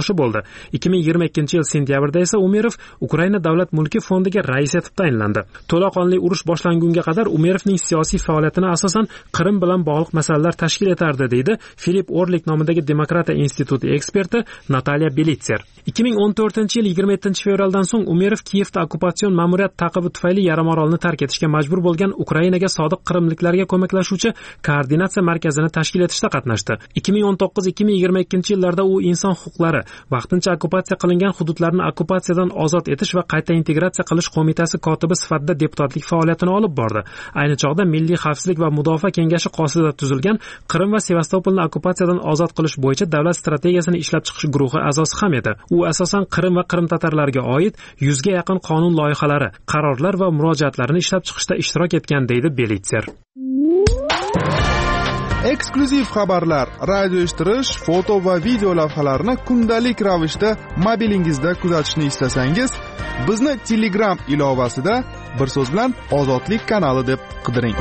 ikki ming yigirma ikkinchi yil sentyabrda esa Umerov Ukraina davlat mulki fondiga rais etib tayinlandi. To'laqonli urush boshlangunga qadar Umerovning siyosiy faoliyatini asosan Qrim bilan bog'liq masalalar tashkil etardi, deydi Filip Orlik nomidagi Demokratiya instituti eksperti Natalya Belitser. ikki ming o'n to'rtinchi yil yigirma yettinchi fevraldan so'ng Umerov Kiyevda okkupatsion ma'muriyat taqibi tufayli yarim orolni tark etishga majbur bo'lgan Ukrainaga sodiq qrimliklarga ko'maklashuvchi koordinatsiya markazini tashkil etishda qatnashdi. ikki ming o'n to'qqiz ikki ming yigirma ikkinchi yillarda u inson huquqlari, vaqtincha okkupatsiya qilingan hududlarni okkupatsiyadan ozod etish va qayta integratsiya qilish qo'mitasi kotibi sifatida deputatlik faoliyatini olib bordi. Ayni chog'da Milliy xavfsizlik va mudofaa kengashi qosida tuzilgan Qrim va Sevastopolni okkupatsiyadan ozod qilish bo'yicha davlat strategiyasini ishlab chiqish guruhi a'zosi ham edi. U asosan Qrim va Qrim tatarlariga oid yuzga yaqin qonun loyihalari, qarorlar va murojaatlarni ishlab chiqishda ishtirok etgan, deydi Belitser. Eksklyuziv xabarlar, radio eshittirish, foto va video lavhalarni kundalik ravishda mobilingizda kuzatishni istasangiz, bizni Telegram ilovasida bir so'z bilan Ozodlik kanali deb qidiring.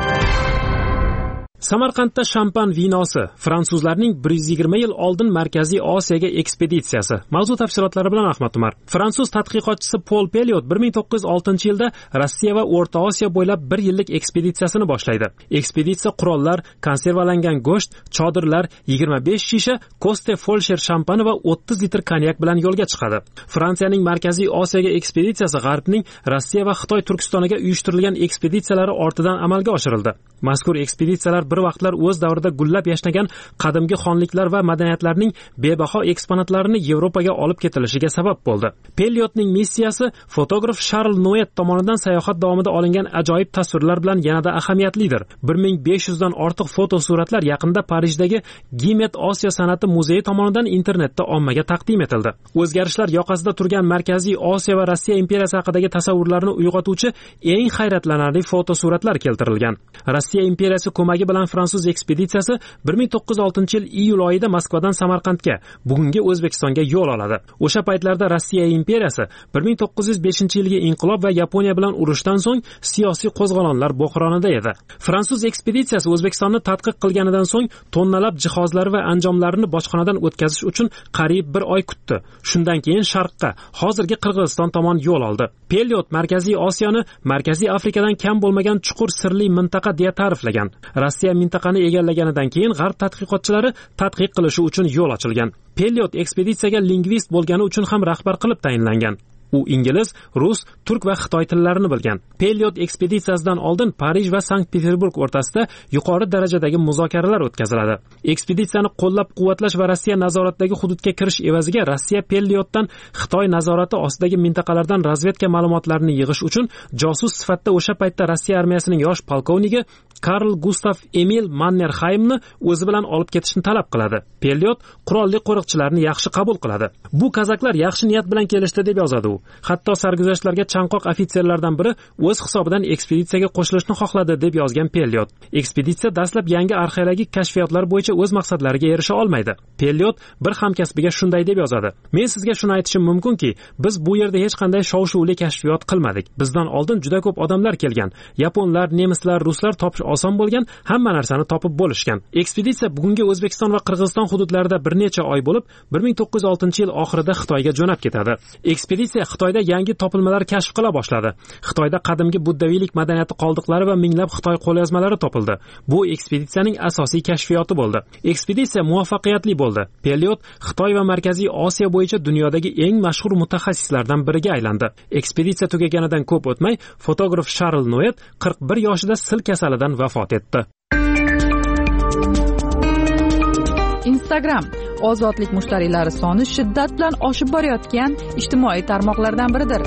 Samarqandda shampan vinosi, fransuzlarning bir yuz yigirma yil oldin Markaziy Osiyoga ekspeditsiyasi. Mavzu tafsilotlari bilan Ahmad Umar. Fransuz tadqiqotchisi Paul Pelliot bir ming to'qqiz yuz oltinchi yilda Rossiya va O'rta Osiyo bo'ylab bir yillik ekspeditsiyasini boshlaydi. Ekspeditsiya qurollar, konservalangan go'sht, chodirlar, yigirma besh shisha Koste Folsher shampani va o'ttiz litr konyak bilan yo'lga chiqadi. Fransiyaning Markaziy Osiyoga ekspeditsiyasi G'arbning Rossiya va Xitoy Turkistoniga uyushtirilgan ekspeditsiyalari ortidan amalga oshirildi. Mazkur ekspeditsiyalar bir vaqtlar o'z davrida gullab yashnagan qadimgi xonliklar va madaniyatlarning bebaho eksponatlarini Yevropaga olib ketilishiga sabab bo'ldi. Pelliotning missiyasi fotograf Charles Noet tomonidan sayohat davomida olingan ajoyib tasvirlar bilan yanada ahamiyatlidir. bir ming besh yuz dan ortiq fotosuratlar yaqinda Parijdagi Gimet Osiyo san'ati muzeyi tomonidan internetda ommaga taqdim etildi. O'zgarishlar yoqasida turgan Markaziy Osiyo va Rossiya imperiyasi haqidagi tasavvurlarni uyg'otuvchi eng hayratlanarli fotosuratlar keltirilgan. Rossiya imperiyasi ko'magi bilan fransuz ekspeditsiyasi bir ming to'qqiz yuz oltinchi yil iyul oyida Moskvadan Samarqandga, bugungi O'zbekistonga yo'l oladi. O'sha paytlarda Rossiya imperiyasi bir ming to'qqiz yuz beshinchi yilgi inqilob va Yaponiya bilan urushdan so'ng siyosiy qo'zg'olonlar bo'hronida edi. Fransuz ekspeditsiyasi O'zbekistonni tadqiq qilganidan so'ng tonnalab jihozlar va anjomlarini bojxonadan o'tkazish uchun qariyb bir oy kutdi. Shundan keyin sharqqa, hozirgi Qirg'iziston tomon yo'l oldi. Pelliot Markaziy Osiyoni Markaziy Afrikadan kam bo'lmagan chuqur sirli mintaqa deya ta'riflagan. Rossiya mintaqani egallaganidan keyin G'arb tadqiqotchilari tadqiq qilishi uchun yo'l ochilgan. Pelliot ekspeditsiyaga lingvist bo'lgani uchun ham rahbar qilib tayinlangan. U ingliz, rus, turk va xitoy tillarini bilgan. Pelliot ekspeditsiyasidan oldin Parij va Sankt-Peterburg o'rtasida yuqori darajadagi muzokaralar o'tkaziladi. Ekspeditsiyani qo'llab-quvvatlash va Rossiya nazoratidagi hududga kirish evaziga Rossiya Pelliotdan Xitoy nazorati ostidagi mintaqalardan razvedka ma'lumotlarini yig'ish uchun josus sifatida o'sha paytda Rossiya armiyasining yosh polkovniki Karl Gustav Emil Mannerheimni o'zi bilan olib ketishni talab qiladi. Pelliot qurolli qo'riqchilarni yaxshi qabul qiladi. Bu kazaklar yaxshi niyat bilan kelishdi deb yozadi u. Hatto sarguzashtlarga chanqoq ofitserlardan biri o'z hisobidan ekspeditsiyaga qo'shilishni xohladi deb yozgan Pelliot. Ekspeditsiya dastlab yangi arxeologik kashfiyotlar bo'yicha o'z maqsadlariga erisha olmaydi. Pelliot bir hamkasbiga shunday deb yozadi: "Men sizga shuni aytishim mumkinki, biz bu yerda hech qanday shov-shuvli kashfiyot qilmadik. Bizdan oldin juda ko'p odamlar kelgan. Yaponlar, nemislar, ruslar topish oson bo'lgan, hamma narsani topib bo'lishgan." Ekspeditsiya bugungi O'zbekiston va Qirg'iziston hududlarida bir necha oy bo'lib, bir ming to'qqiz yuz oltinchi yil oxirida Xitoyga jo'nab ketadi. Ekspeditsiya Xitoyda yangi topilmalar kashf qila boshladi. Xitoyda qadimgi buddaviylik madaniyati qoldiqlari va minglab Xitoy qo'lyozmalari topildi. Bu ekspeditsiyaning asosiy kashfiyoti bo'ldi. Ekspeditsiya muvaffaqiyatli bo'ldi. Pelliot Xitoy va Markaziy Osiyo bo'yicha dunyodagi eng mashhur mutaxassislardan biriga aylandi. Ekspeditsiya tugaganidan ko'p o'tmay, fotograf Charles Noet qirq bir yoshida sil kasalidan vafot etdi. Instagram ozodlik mushtariylari soni shiddat bilan oshib borayotgan ijtimoiy tarmoqlardan biridir.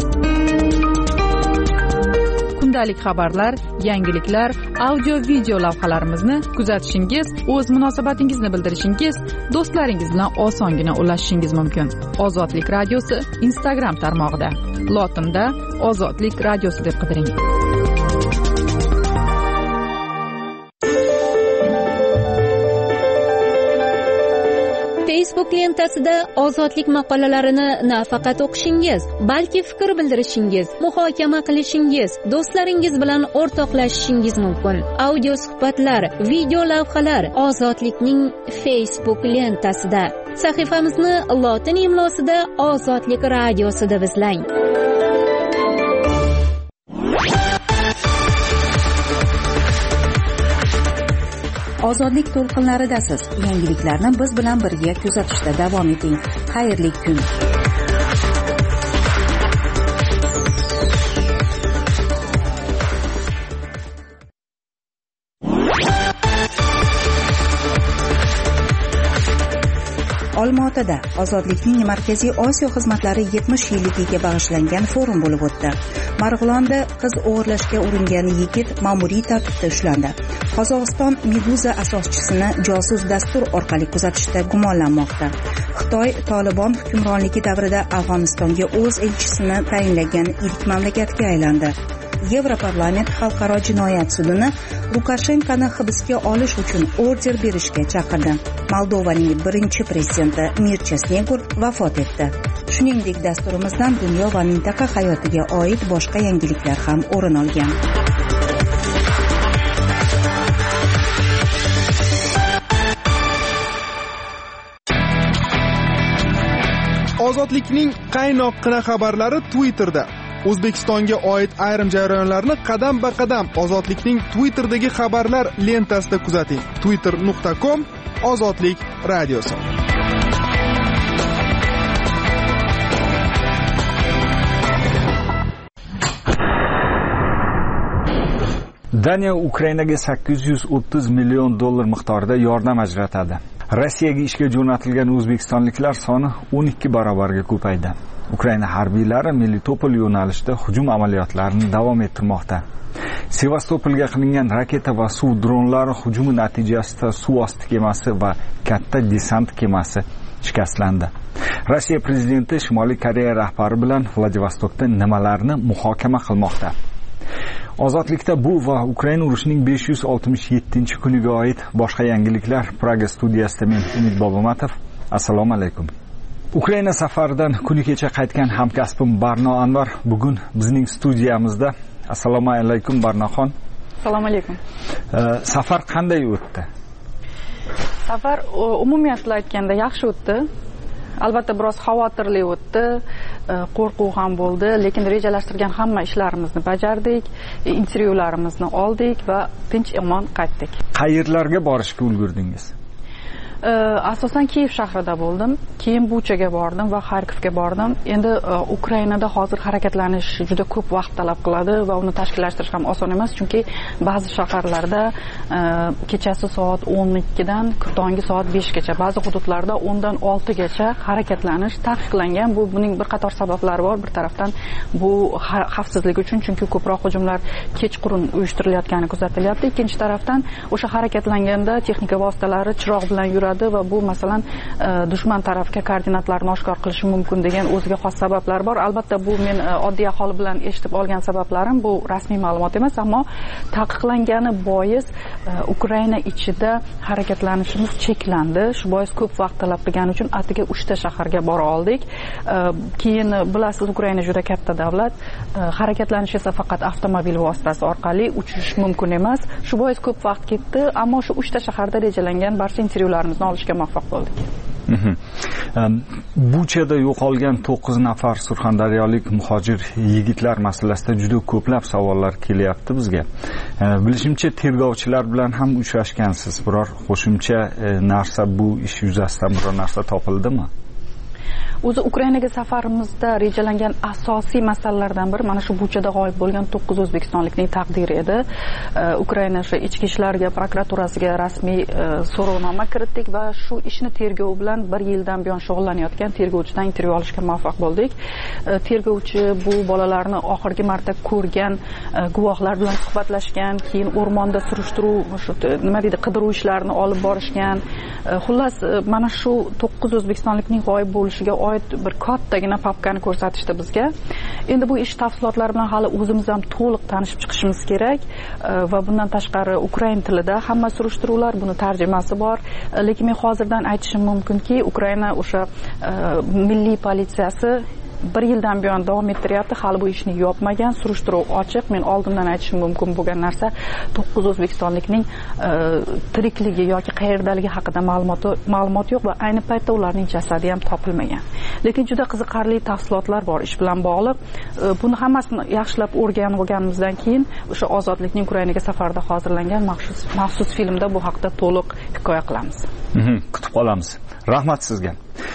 Kundalik xabarlar, yangiliklar, audio video lavhalarimizni kuzatishingiz, o'z munosabatingizni bildirishingiz, do'stlaringiz bilan osongina ulashishingiz mumkin. Ozodlik radiosi Instagram tarmog'ida. Lotinda Ozodlik radiosi deb qidiring. Facebook lentasida ozodlik maqolalarini nafaqat o'qishingiz, balki fikr bildirishingiz, muhokama qilishingiz, do'stlaringiz bilan o'rtoqlashishingiz mumkin. Audio suhbatlar, video lavhalar ozodlikning Facebook lentasida. Sahifamizni lotin imlosida Ozodlik radiosida izlang. Ozodlik to'lqinlaridasiz. Yangiliklarni biz bilan birga kuzatishda davom eting. Xayrli kun. Olmaotada Ozodlikning Markaziy Osiyo xizmatlari yetmish yilligiga bag'ishlangan forum bo'lib o'tdi. Marg'ilonda qiz o'g'irlashga uringan yigit ma'muriy tartibda ushlandi. Qozog'iston Meduza asoschisini josus dastur orqali kuzatishda gumonlanmoqda. Xitoy Tolibon hukmronligi davrida Afg'onistonga o'z elchisini tayinlagan ilk mamlakatga aylandi. Yevroparlament xalqaro jinoyat sudini Lukashenkoni hibsga olish uchun order berishga chaqirdi. Moldovaning birinchi prezidenti Mircha Snegur vafot etdi. Shuningdek, dasturimizdan dunyo va mintaqa hayotiga oid boshqa yangiliklar ham o'rin olgan. Ozodlikning qaynoqqina xabarlari Twitterda. O'zbekistonga oid ayrim jarayonlarni qadam-ba-qadam Ozodlikning Twitter'dagi xabarlar lentasida kuzating. twitter nuqta com Ozodlik radiosi. Daniya Ukrainaga sakkiz yuz o'ttiz million dollar miqdorida yordam ajratadi. Rossiyaga ishga jo'natilgan o'zbekistonliklar soni o'n ikki barobarga ko'paydi. Ukraina harbiylari Melitopol yo'nalishida hujum amaliyotlarini davom ettirmoqda. Sevastopolga qilingan raketa va suv dronlari hujumi natijasida suv osti kemasi va katta desant kemasi shikastlandi. Rossiya prezidenti Shimoliy Koreya rahbari bilan Vladivostokda nimalarni muhokama qilmoqda? Ozodlikda bu va Ukraina urushining besh yuz oltmish yettinchi kuniga oid boshqa yangiliklar. Praga studiyasida men Umid Bobomatov. Assalomu alaykum. Ukraina safaridan kuni kecha qaytgan hamkasbim Barno Anvar bugun bizning studiyamizda. Assalomu alaykum Barnoxon. Assalomu alaykum. Safar qanday o'tdi? Safar umumiyatla aytganda yaxshi o'tdi. Albatta biroz xavotirli o'tdi, qo'rquv ham bo'ldi, lekin rejalashtirgan hamma ishlarimizni bajardik, intervyularimizni oldik va tinch omon qaytdik. Qayerlarga borishga ulgurdingiz? Asosan Kiyev shahrida bo'ldim, keyin Buchaga bordim va Xarkovga bordim. Endi Ukrainada hozir harakatlanish juda ko'p vaqt talab qiladi va uni tashkillashtirish ham oson emas, chunki ba'zi shaharlarda kechasi soat o'n ikkidan tonggi soat beshgacha, ba'zi hududlarda o'ndan oltigacha harakatlanish taqiqlangan. Bu buning bir qator sabablari bor. Bir tarafdan bu xavfsizlik uchun, chunki ko'proq hujumlar kechqurun uyushtirilayotgani kuzatilyapti. Ikkinchi tarafdan o'sha harakatlanganda texnika vositalari chiroq bilan yuradi va bu masalan dushman tarafga koordinatlarni oshkor qilishi mumkin degan o'ziga xos sabablar bor. Albatta bu men oddiy aholi bilan eshitib olgan sabablarim, bu rasmiy ma'lumot emas, ammo taqiqlangani bois Ukraina ichida harakatlanishimiz cheklandi. Shu bois ko'p vaqt talab qilgani uchun atiga uchta shaharga bora oldik. Keyin bilasiz, Ukraina juda katta davlat, harakatlanish esa faqat avtomobil vositasi orqali uchish mumkin emas. Shu bois ko'p vaqt ketdi, ammo shu uchta shaharda rejalangan barcha intervyularimizni olishga muvaffaq bo'ldik. Buchada yo'qolgan to'qqiz nafar surxondaryolik muhojir yigitlar masalasida juda ko'plab savollar kelyapti bizga. Bilishimcha, tergovchilar bilan ham uchrashgansiz. Biror qo'shimcha narsa, bu ish yuzasidan biror narsa topildimi? O'zi Ukrainaga safarimizda rejalangan asosiy masalalardan biri mana shu Buchada g'oyib bo'lgan to'qqiz o'zbekistonlikning taqdiri edi. Ukraina shu ichki ishlarga, prokuraturasiga rasmiy so'rovnoma kiritdik va shu ishni tergov bilan bir yildan buyon shug'ullanayotgan tergovchidan intervyu olishga muvaffaq bo'ldik. Tergovchi bu bolalarni oxirgi marta ko'rgan guvohlar bilan suhbatlashgan, keyin o'rmonda surishtiruv, nima deydi, qidiruv ishlarini olib borishgan. Xullas, mana shu to'qqiz o'zbekistonlikning g'oyib bo'lishiga bir kattagina papkani ko'rsatishdi bizga. Endi bu ish tafsilotlari bilan hali o'zimiz ham to'liq tanishib chiqishimiz kerak va bundan tashqari ukrain tilida hamma surishtiruvlar, buni tarjimasi bor. Lekin men hozirdan aytishim mumkinki, Ukraina o'sha milliy politsiyasi bir yildan buyon davom ettiryapti, hali bu ishni yopmagan, surishtiruv ochiq. Men oldindan aytishim mumkin bo'lgan narsa to'qqiz o'zbekistonlikning tirikligi yoki qayerdaligi haqida ma'lumot ma'lumot yo'q va ayni paytda ularning jasadi ham topilmagan. Lekin juda qiziqarli tafsilotlar bor ish bilan bog'liq. Buni hammasini yaxshilab o'rganib olganimizdan keyin o'sha ozodlikning Ukrainaga safarida hozirlangan maxsus maxsus filmda bu haqida to'liq hikoya qilamiz. Kutib qolamiz. Rahmat sizga.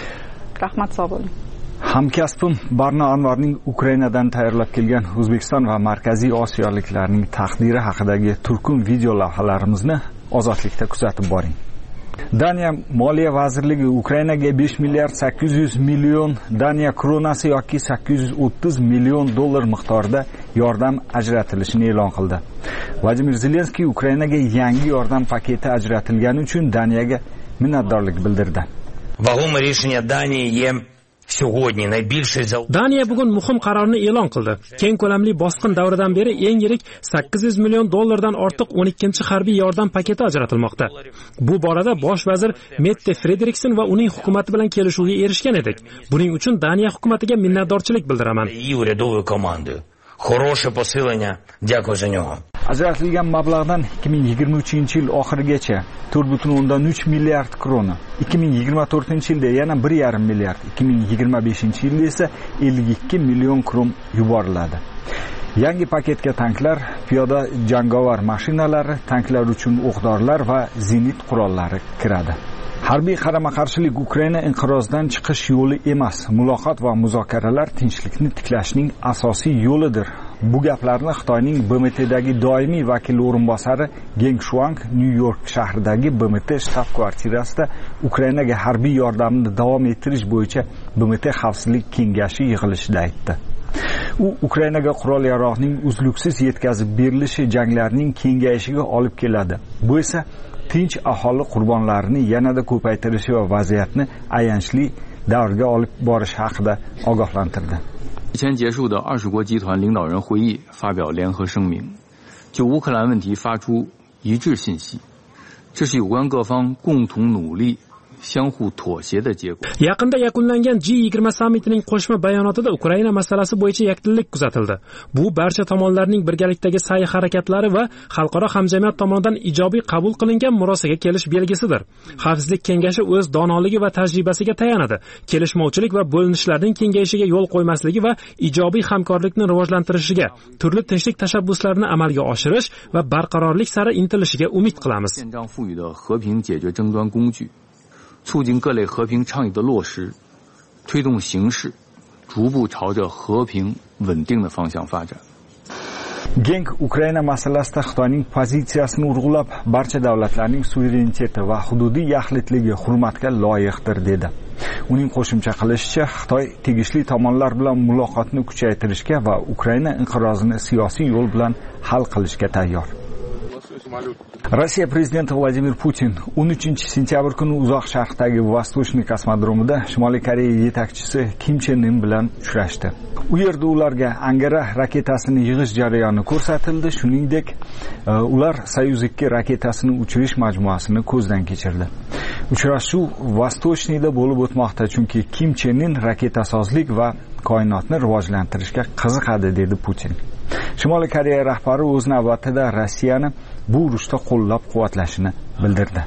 Rahmat, sog' bo'ling. Hamkasbim Barno Anvarning Ukrainadan tayyorlab kelgan O'zbekiston va Markaziy Osiyoliklarning taqdiri haqidagi turkum video lavhalarimizni Ozodlikda kuzatib boring. Daniya Moliya vazirligi Ukrainaga besh milliard sakkiz yuz million Daniya kronasi yoki sakkiz yuz o'ttiz million dollar miqdorida yordam ajratilishini e'lon qildi. Vladimir Zelenskiy Ukrainaga yangi yordam paketi ajratilgani uchun Daniyaga minnatdorlik bildirdi. Вагоме рішення Данії є sog'odni найбільший за Daniya bugun muhim qarorni e'lon qildi. Keng ko'lamli bosqin davridan beri eng yirik sakkiz yuz million dollardan ortiq o'n ikkinchi harbiy yordam paketi ajratilmoqda. Bu borada bosh vazir Mette Frederiksen va uning hukumati bilan kelishuvga erishgan edik. Buning uchun Daniya hukumatiga minnatdorchilik bildiraman. І урядовою командою. Хороше посилення. Дякую за нього. Ajratilgan mablag'dan ikki ming yigirma uchinchi yil oxirigacha to'rt butun o'ndan uch milliard krona, ikki ming yigirma to'rtinchi yilda yana bir yarim milliard, ikki ming yigirma beshinchi yilda esa ellik ikki million kron yuboriladi. Yangi paketga tanklar, piyoda jangovar mashinalari, tanklar uchun o'q-dorilar va zenit qurollari kiradi. Harbiy qarama-qarshilik Ukraina inqirozdan chiqish yo'li emas. Muloqot va muzokaralar tinchlikni tiklashning asosiy yo'lidir. Bu gaplarni Xitoyning B M Tdagi doimiy vakili o'rinbosari Geng Shuang New York shahridagi B M T shtab-kvartirasida Ukrainaga harbiy yordamni davom ettirish bo'yicha B M T xavfsizlik kengashi yig'ilishida aytdi. U Ukrainaga qurol yarog'ning uzluksiz yetkazib berilishi janglarning kengayishiga olib keladi. Bu esa tinch aholi qurbonlarini yanada ko'paytirishi va vaziyatni ayanchli davrga olib borish haqida ogohlantirdi. 日前结束的二十国集团领导人会议发表联合声明，就乌克兰问题发出一致信息，这是有关各方共同努力相互妥协的结果。 Yaqinda yakunlangan G yigirma sammitining qo'shma bayonotida Ukraina masalasi bo'yicha yakdillik kuzatildi. Bu barcha tomonlarning birgalikdagi sa'y-harakatlari va xalqaro hamjamiyat tomonidan ijobiy qabul qilingan murosaga kelish belgisidir. Xavfsizlik kengashi o'z donoligi va tajribasiga tayanadi. Kelishmovchilik va bo'linishlarning kengayishiga yo'l qo'ymasligi va ijobiy hamkorlikni rivojlantirishiga, turli tinchlik tashabbuslarini amalga oshirish va barqarorlik sari intilishiga umid qilamiz. 促进各类和平倡议的落实，推动形势逐步朝着和平稳定的方向发展。 Geng Ukraina masalasida Xitoyning pozitsiyasini urg'ulab, barcha davlatlarning suvereniteti va hududiy yaxlitligi hurmatga loyiqdir dedi. Uning qo'shimcha qilishicha, Xitoy tegishli tomonlar bilan muloqotni kuchaytirishga va Ukraina inqirozini siyosiy yo'l bilan hal qilishga tayyor. Rossiya prezidenti Vladimir Putin o'n uchinchi sentyabr kuni uzoq sharqdagi Vostochniy kosmodromida Shimoliy Koreya yetakchisi Kim Chen In bilan uchrashdi. U yerda ularga Angara raketasini yig'ish jarayoni ko'rsatildi, shuningdek, ular Soyuz ikki raketasini uchirish majmuasini ko'zdan kechirdi. Uchrashuv Vostochniyda bo'lib o'tmoqda, chunki Kim Chen In raketasozlik va koinotni rivojlantirishga qiziqadi dedi Putin. Shimoliy Koreya rahbari o'z navbatida Rossiyani bu urushda qo'llab-quvvatlashini bildirdi.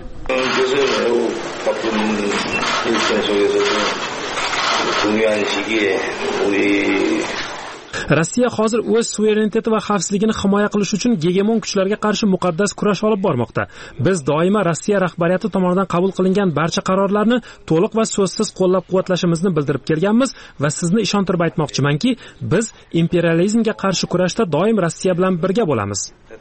Rossiya hozir o'z suvereniteti va xavfsizligini himoya qilish uchun gegemon kuchlarga qarshi muqaddas kurash olib bormoqda. Biz doimo Rossiya rahbariyati tomonidan qabul qilingan barcha qarorlarni to'liq va so'zsiz qo'llab-quvvatlashimizni bildirib kelganmiz va sizni ishontirib aytmoqchimanki, biz imperializmga qarshi kurashda doim Rossiya bilan birga bo'lamiz.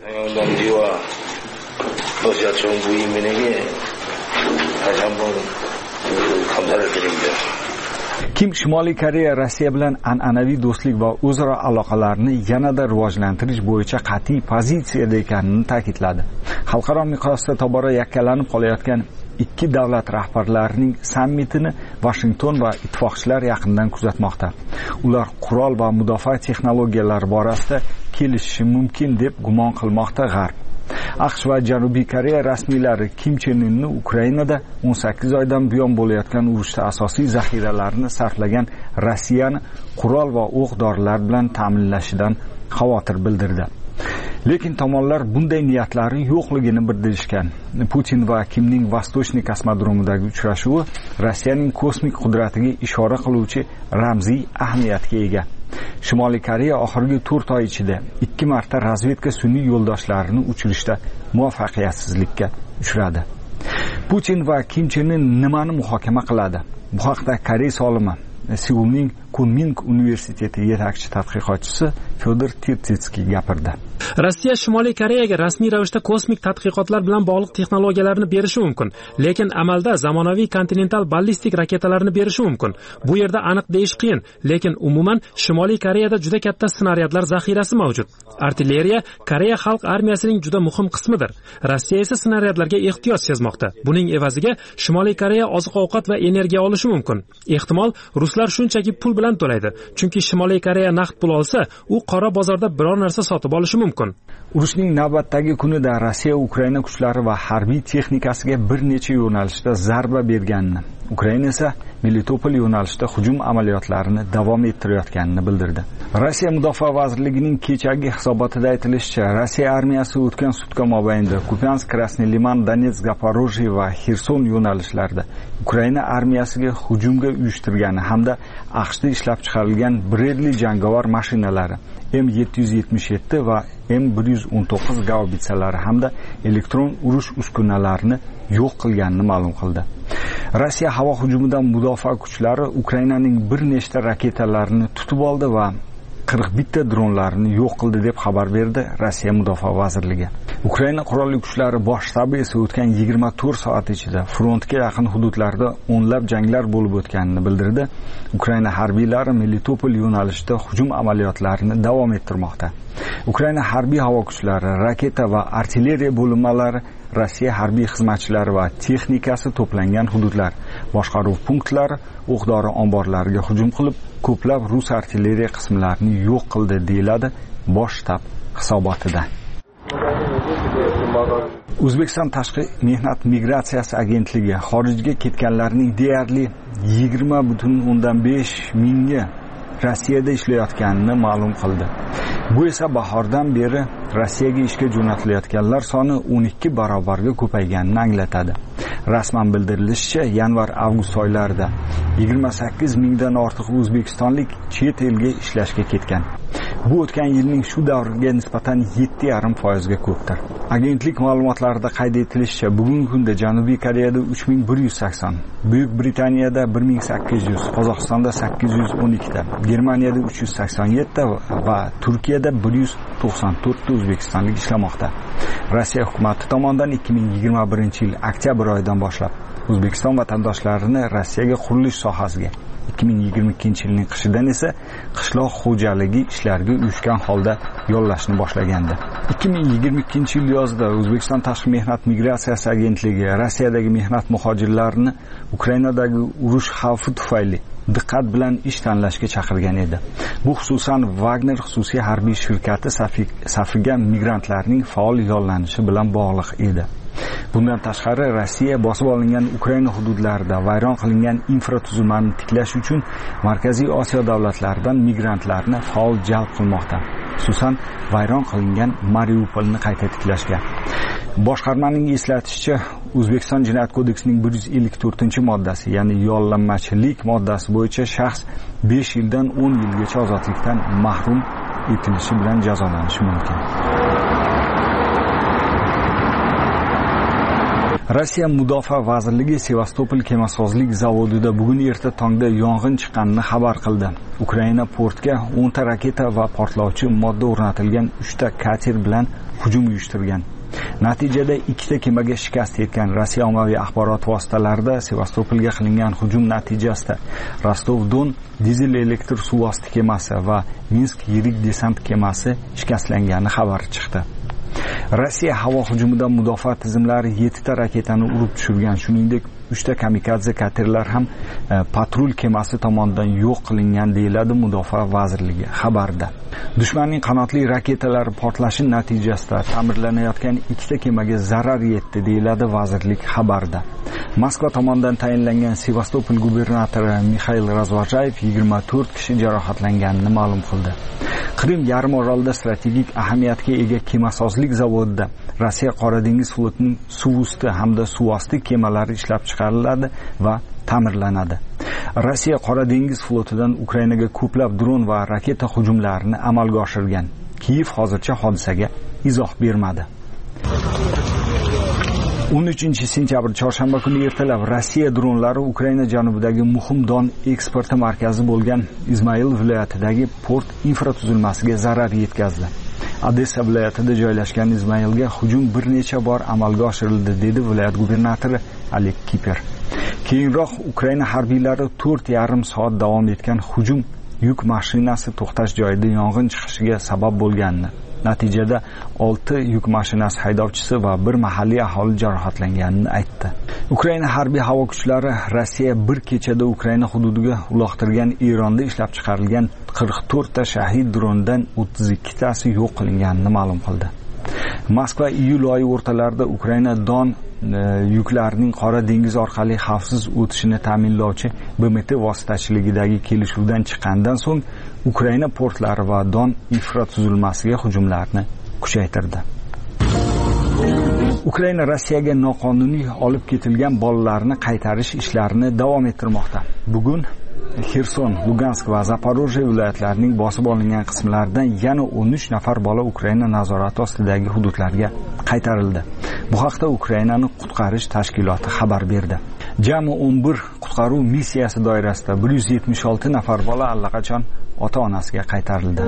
Kim Shimoliy Koreya Rossiya bilan an'anaviy do'stlik va o'zaro aloqalarni yanada rivojlantirish bo'yicha qat'iy pozitsiyada ekanini ta'kidladi. Xalqaro miqyosda tobora yakkalanib qolayotgan ikki davlat rahbarlarining sammitini Washington va ittifoqchilar yaqindan kuzatmoqda. Ular qurol va mudofaa texnologiyalari borasida kelishishi mumkin deb gumon qilmoqda G'arb. aqsh va Janubiy Koreya rasmiylari Kim Chen Inni Ukrainada o'n sakkiz oydan buyon bo'layotgan urushda asosiy zaxiralarini sarflagan Rossiyani qurol va o'q-dorilar bilan ta'minlashidan xavotir bildirdi. Lekin tomonlar bunday niyatlari yo'qligini bildirishgan. Putin va Kimning Vostochniy kosmodromidagi uchrashuvi Rossiyaning kosmik qudratiga ishora qiluvchi ramziy ahamiyatga ega. Shimoliy Koreya oxirgi to'rt oy ichida ikki marta razvedka sun'iy yo'ldoshlarini uchirishda muvaffaqiyatsizlikka uchradi. Putin va Kim Chen In nimani muhokama qiladi? Bu haqda Koreya solimi Seulning Kunming universiteti yetakchi tadqiqotchisi Fyodor Tirtitskiy gapirdi. Rossiya Shimoliy Koreyaga rasmiy ravishda kosmik tadqiqotlar bilan bog'liq texnologiyalarni berishi mumkin, lekin amalda zamonaviy kontinental ballistik raketalarni berishi mumkin. Bu yerda aniq deyish qiyin, lekin umuman Shimoliy Koreyada juda katta snaryadlar zaxirasi mavjud. Artilleriya Koreya xalq armiyasining juda muhim qismidir. Rossiya esa snaryadlarga ehtiyoj sezmoqda. Buning evaziga Shimoliy Koreya oziq-ovqat va energiya olishi mumkin. Ehtimol ruslar shunchaki pul bilan to'laydi, chunki Shimoliy Koreya naqd pul olsa, u qora bozorda biror narsa sotib olishi mumkin. Urushning navbatdagi kunida Rossiya Ukraina kuchlari va harbiy texnikasiga bir necha yo'nalishda zarba berganini, Ukraina esa Melitopol yo'nalishida hujum amaliyotlarini davom ettirayotganini bildirdi. Rossiya Mudofaa vazirligining kechagi hisobotida aytilishicha, Rossiya armiyasi o'tgan sutka mobaynida Kupiansk, Krasnoy Liman, Donetsk, Zaporojye va Xerson yo'nalishlarida Ukraina armiyasiga hujumga uyushtirgani hamda aqshda ishlab chiqarilgan Bradley jangovar mashinalari M yetti yuz yetmish yetti va M bir yuz o'n to'qqiz gaubitsalari hamda elektron urush uskunalarini yo'q qilganini ma'lum qildi. Rossiya havo hujumidan mudofaa kuchlari Ukrainaning bir nechta raketalarini tutib oldi va qirq bitta dronlarni yo'q qildi deb xabar berdi Rossiya Mudofaa vazirligi. Ukraina qurolli kuchlari bosh shtabi esa o'tgan yigirma to'rt soat ichida frontga yaqin hududlarda o'nlab janglar bo'lib o'tganini bildirdi. Ukraina harbiylari Melitopol yo'nalishida hujum amaliyotlarini davom ettirmoqda. Ukraina harbiy havo kuchlari, raketa va artilleriya bo'linmalari, Rossiya harbiy xizmatchilari va texnikasi to'plangan hududlar, boshqaruv punktlari, o'q-dori omborlariga hujum qilib, ko'plab rus artilleriya qismlarini yo'q qildi, deyiladi bosh shtab hisobotida. O'zbekiston Tashqi mehnat migratsiyasi agentligi xorijga ketganlarning deyarli yigirma butun o'ndan besh mingga Rossiyada ishlayotganini ma'lum qildi. Bu esa bahordan beri Rossiyaga ishga jo'natilayotganlar soni o'n ikki barobarga ko'payganini anglatadi. Rasman bildirilishicha, yanvar-avgust oylarida yigirma sakkiz mingdan ortiq o'zbekistonlik chet elga ishlashga ketgan. Bu o'tgan yilning shu davriga nisbatan yetti yarim foizga ko'pdir. Agentlik ma'lumotlarida qayd etilishicha, bugungi kunda Janubiy Koreyada uch ming bir yuz sakson, Buyuk Britaniyada bir ming sakkiz yuz, Qozog'istonda sakkiz yuz o'n ikki ta, Germaniyada uch yuz sakson yetti ta va Turkiyada bir yuz to'qson to'rt ta o'zbekistonlik ishlamoqda. Rossiya hukumati tomonidan ikki ming yigirma birinchi yil oktyabr oyidan boshlab O'zbekiston vatandoshlarini Rossiyaga qurilish sohasiga, ikki ming yigirma ikkinchi yilning qishidan esa qishloq xo'jaligi ishlariga uyushgan holda yollashni boshlagandi. ikki ming yigirma ikkinchi yil yozida O'zbekiston Tashqi mehnat migratsiyasi agentligi Rossiyadagi mehnat muhojirlarini Ukrainadagi urush xavfi tufayli diqqat bilan ish tanlashga chaqirgan edi. Bu xususan Wagner xususiy harbiy shirkati safiga migrantlarning faol yollanishi bilan bog'liq edi. Bundan tashqari Rossiya bosib olingan Ukraina hududlarida vayron qilingan infratuzilmani tiklash uchun Markaziy Osiyo davlatlaridan migrantlarni faol jalb qilmoqda. Xususan vayron qilingan Mariupolni qayta tiklashga. Boshqarmaning eslatishicha, O'zbekiston Jinoyat kodeksining bir yuz ellik to'rtinchi moddasi, ya'ni yollanmachilik moddasi bo'yicha shaxs besh yildan o'n yilgacha ozodlikdan mahrum etilishi bilan jazolanishi mumkin. Rossiya Mudofaa vazirligi Sevastopol kemasozlik zavodida bugun erta tongda yong'in chiqqanini xabar qildi. Ukraina portga o'n ta raketa va portlovchi modda o'rnatilgan uch ta kater bilan hujum uyushtirgan. Natijada ikkita kemaga shikast yetgan. Rossiya ommaviy axborot vositalarida Sevastopolga qilingan hujum natijasida Rostov-Don dizel elektr suvosti kemasi va Minsk yirik desant kemasi shikastlangani xabari chiqdi. Rossiya havo hujumidan mudofaa tizimlari yetti ta raketani urib tushirgan, shuningdek uchta kamikadze katerlar ham patrul kemasi tomonidan yo'q qilingan deyiladi Mudofaa vazirligi xabarida. Dushmanning qanotli raketalari portlashi natijasida ta'mirlanayotgan ikkita kemaga zarar yetdi deyiladi vazirlik xabarida. Moskva tomonidan tayinlangan Sevastopol gubernatori Mixail Razvajayev yigirma to'rt kishi jarohatlanganini ma'lum qildi. Qrim yarim orolida strategik ahamiyatga ega kemasozlik zavodida Rossiya Qora dengiz flotining suv usti hamda suv osti kemalari ishlab chiqariladi va ta'mirlanadi. Rossiya Qora dengiz flotidan Ukrainaga ko'plab dron va raketa hujumlarini amalga oshirgan. Kiyev hozircha hodisaga izoh bermadi. o'n uchinchi sentyabr chorshanba kuni ertalab Rossiya dronlari Ukraina janubidagi muhim don eksporti markazi bo'lgan Izmail viloyatidagi port infratuzilmasiga zarar yetkazdi. Odessa viloyatida joylashgan Izmailga hujum bir necha bor amalga oshirildi, dedi viloyat gubernatori Oleg Kiper. Keyinroq Ukraina harbiylari to'rt yarim soat davom etgan hujum yuk mashinasi to'xtash joyida yong'in chiqishiga sabab bo'lganini, natijada olti yuk mashinasi haydovchisi va bir mahalliy aholi jarohatlanganini aytdi. Ukraina harbiy havo kuchlari Rossiya bir kechada Ukraina hududiga uloqtirgan Eronda ishlab chiqarilgan qirq to'rtta shahid drondan o'ttiz ikkitasi yo'q qilinganini ma'lum qildi. Moskva iyul oyi o'rtalarida Ukraina don yuklarning Qora dengiz orqali xavfsiz o'tishini ta'minlovchi B M T vositachiligidagi kelishuvdan chiqqandan so'ng Ukraina portlari va don infratuzilmasiga hujumlarni kuchaytirdi. Ukraina Rossiyaga noqonuniy olib ketilgan bolalarni qaytarish ishlarini davom ettirmoqda. Bugun Xerson, Lugansk va Zaporojye viloyatlarining bosib olingan qismlaridan yana o'n uch nafar bola Ukraina nazorati ostidagi hududlarga qaytarildi. Bu haqda Ukrainani qutqarish tashkiloti xabar berdi. Jami o'n bir qutqaruv missiyasi doirasida bir yuz yetmish olti nafar bola allaqachon ota-onasiga qaytarildi.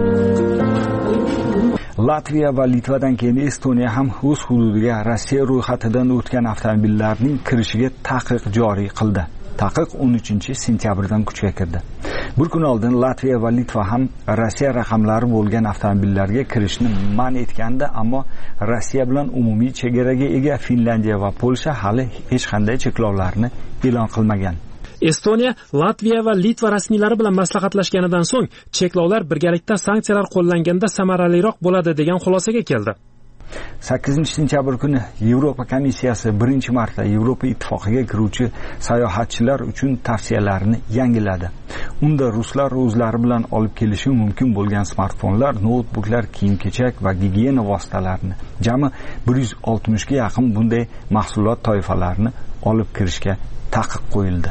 Latviya va Litvadan keyin Estoniya ham o'z hududiga Rossiya ro'yxatidan o'tgan avtomobillarning kirishiga taqiq joriy qildi. Taqiq o'n uchinchi sentyabrdan kuchga kirdi. Bir kun oldin Latviya va Litva ham Rossiya raqamlari bo'lgan avtomobillarga kirishni man etgandi, ammo Rossiya bilan umumiy chegaraga ega Finlandiya va Polsha hali hech qanday cheklovlarni e'lon qilmagan. Estoniya, Latviya va Litva rasmiylari bilan maslahatlashganidan so'ng cheklovlar birgalikda sanksiyalar qo'llanganda samaraliroq bo'ladi degan xulosaga keldi. sakkizinchi sentyabr kuni Yevropa komissiyasi birinchi marta Yevropa ittifoqiga kiruvchi sayohatchilar uchun tavsiyalarini yangiladi. Unda ruslar o'zlari bilan olib kelishi mumkin bo'lgan smartfonlar, noutbuklar, kiyim-kechak va gigiyena vositalarini, jami bir yuz oltmish ga yaqin bunday mahsulot toifalarini olib kirishga taqiq qo'yildi.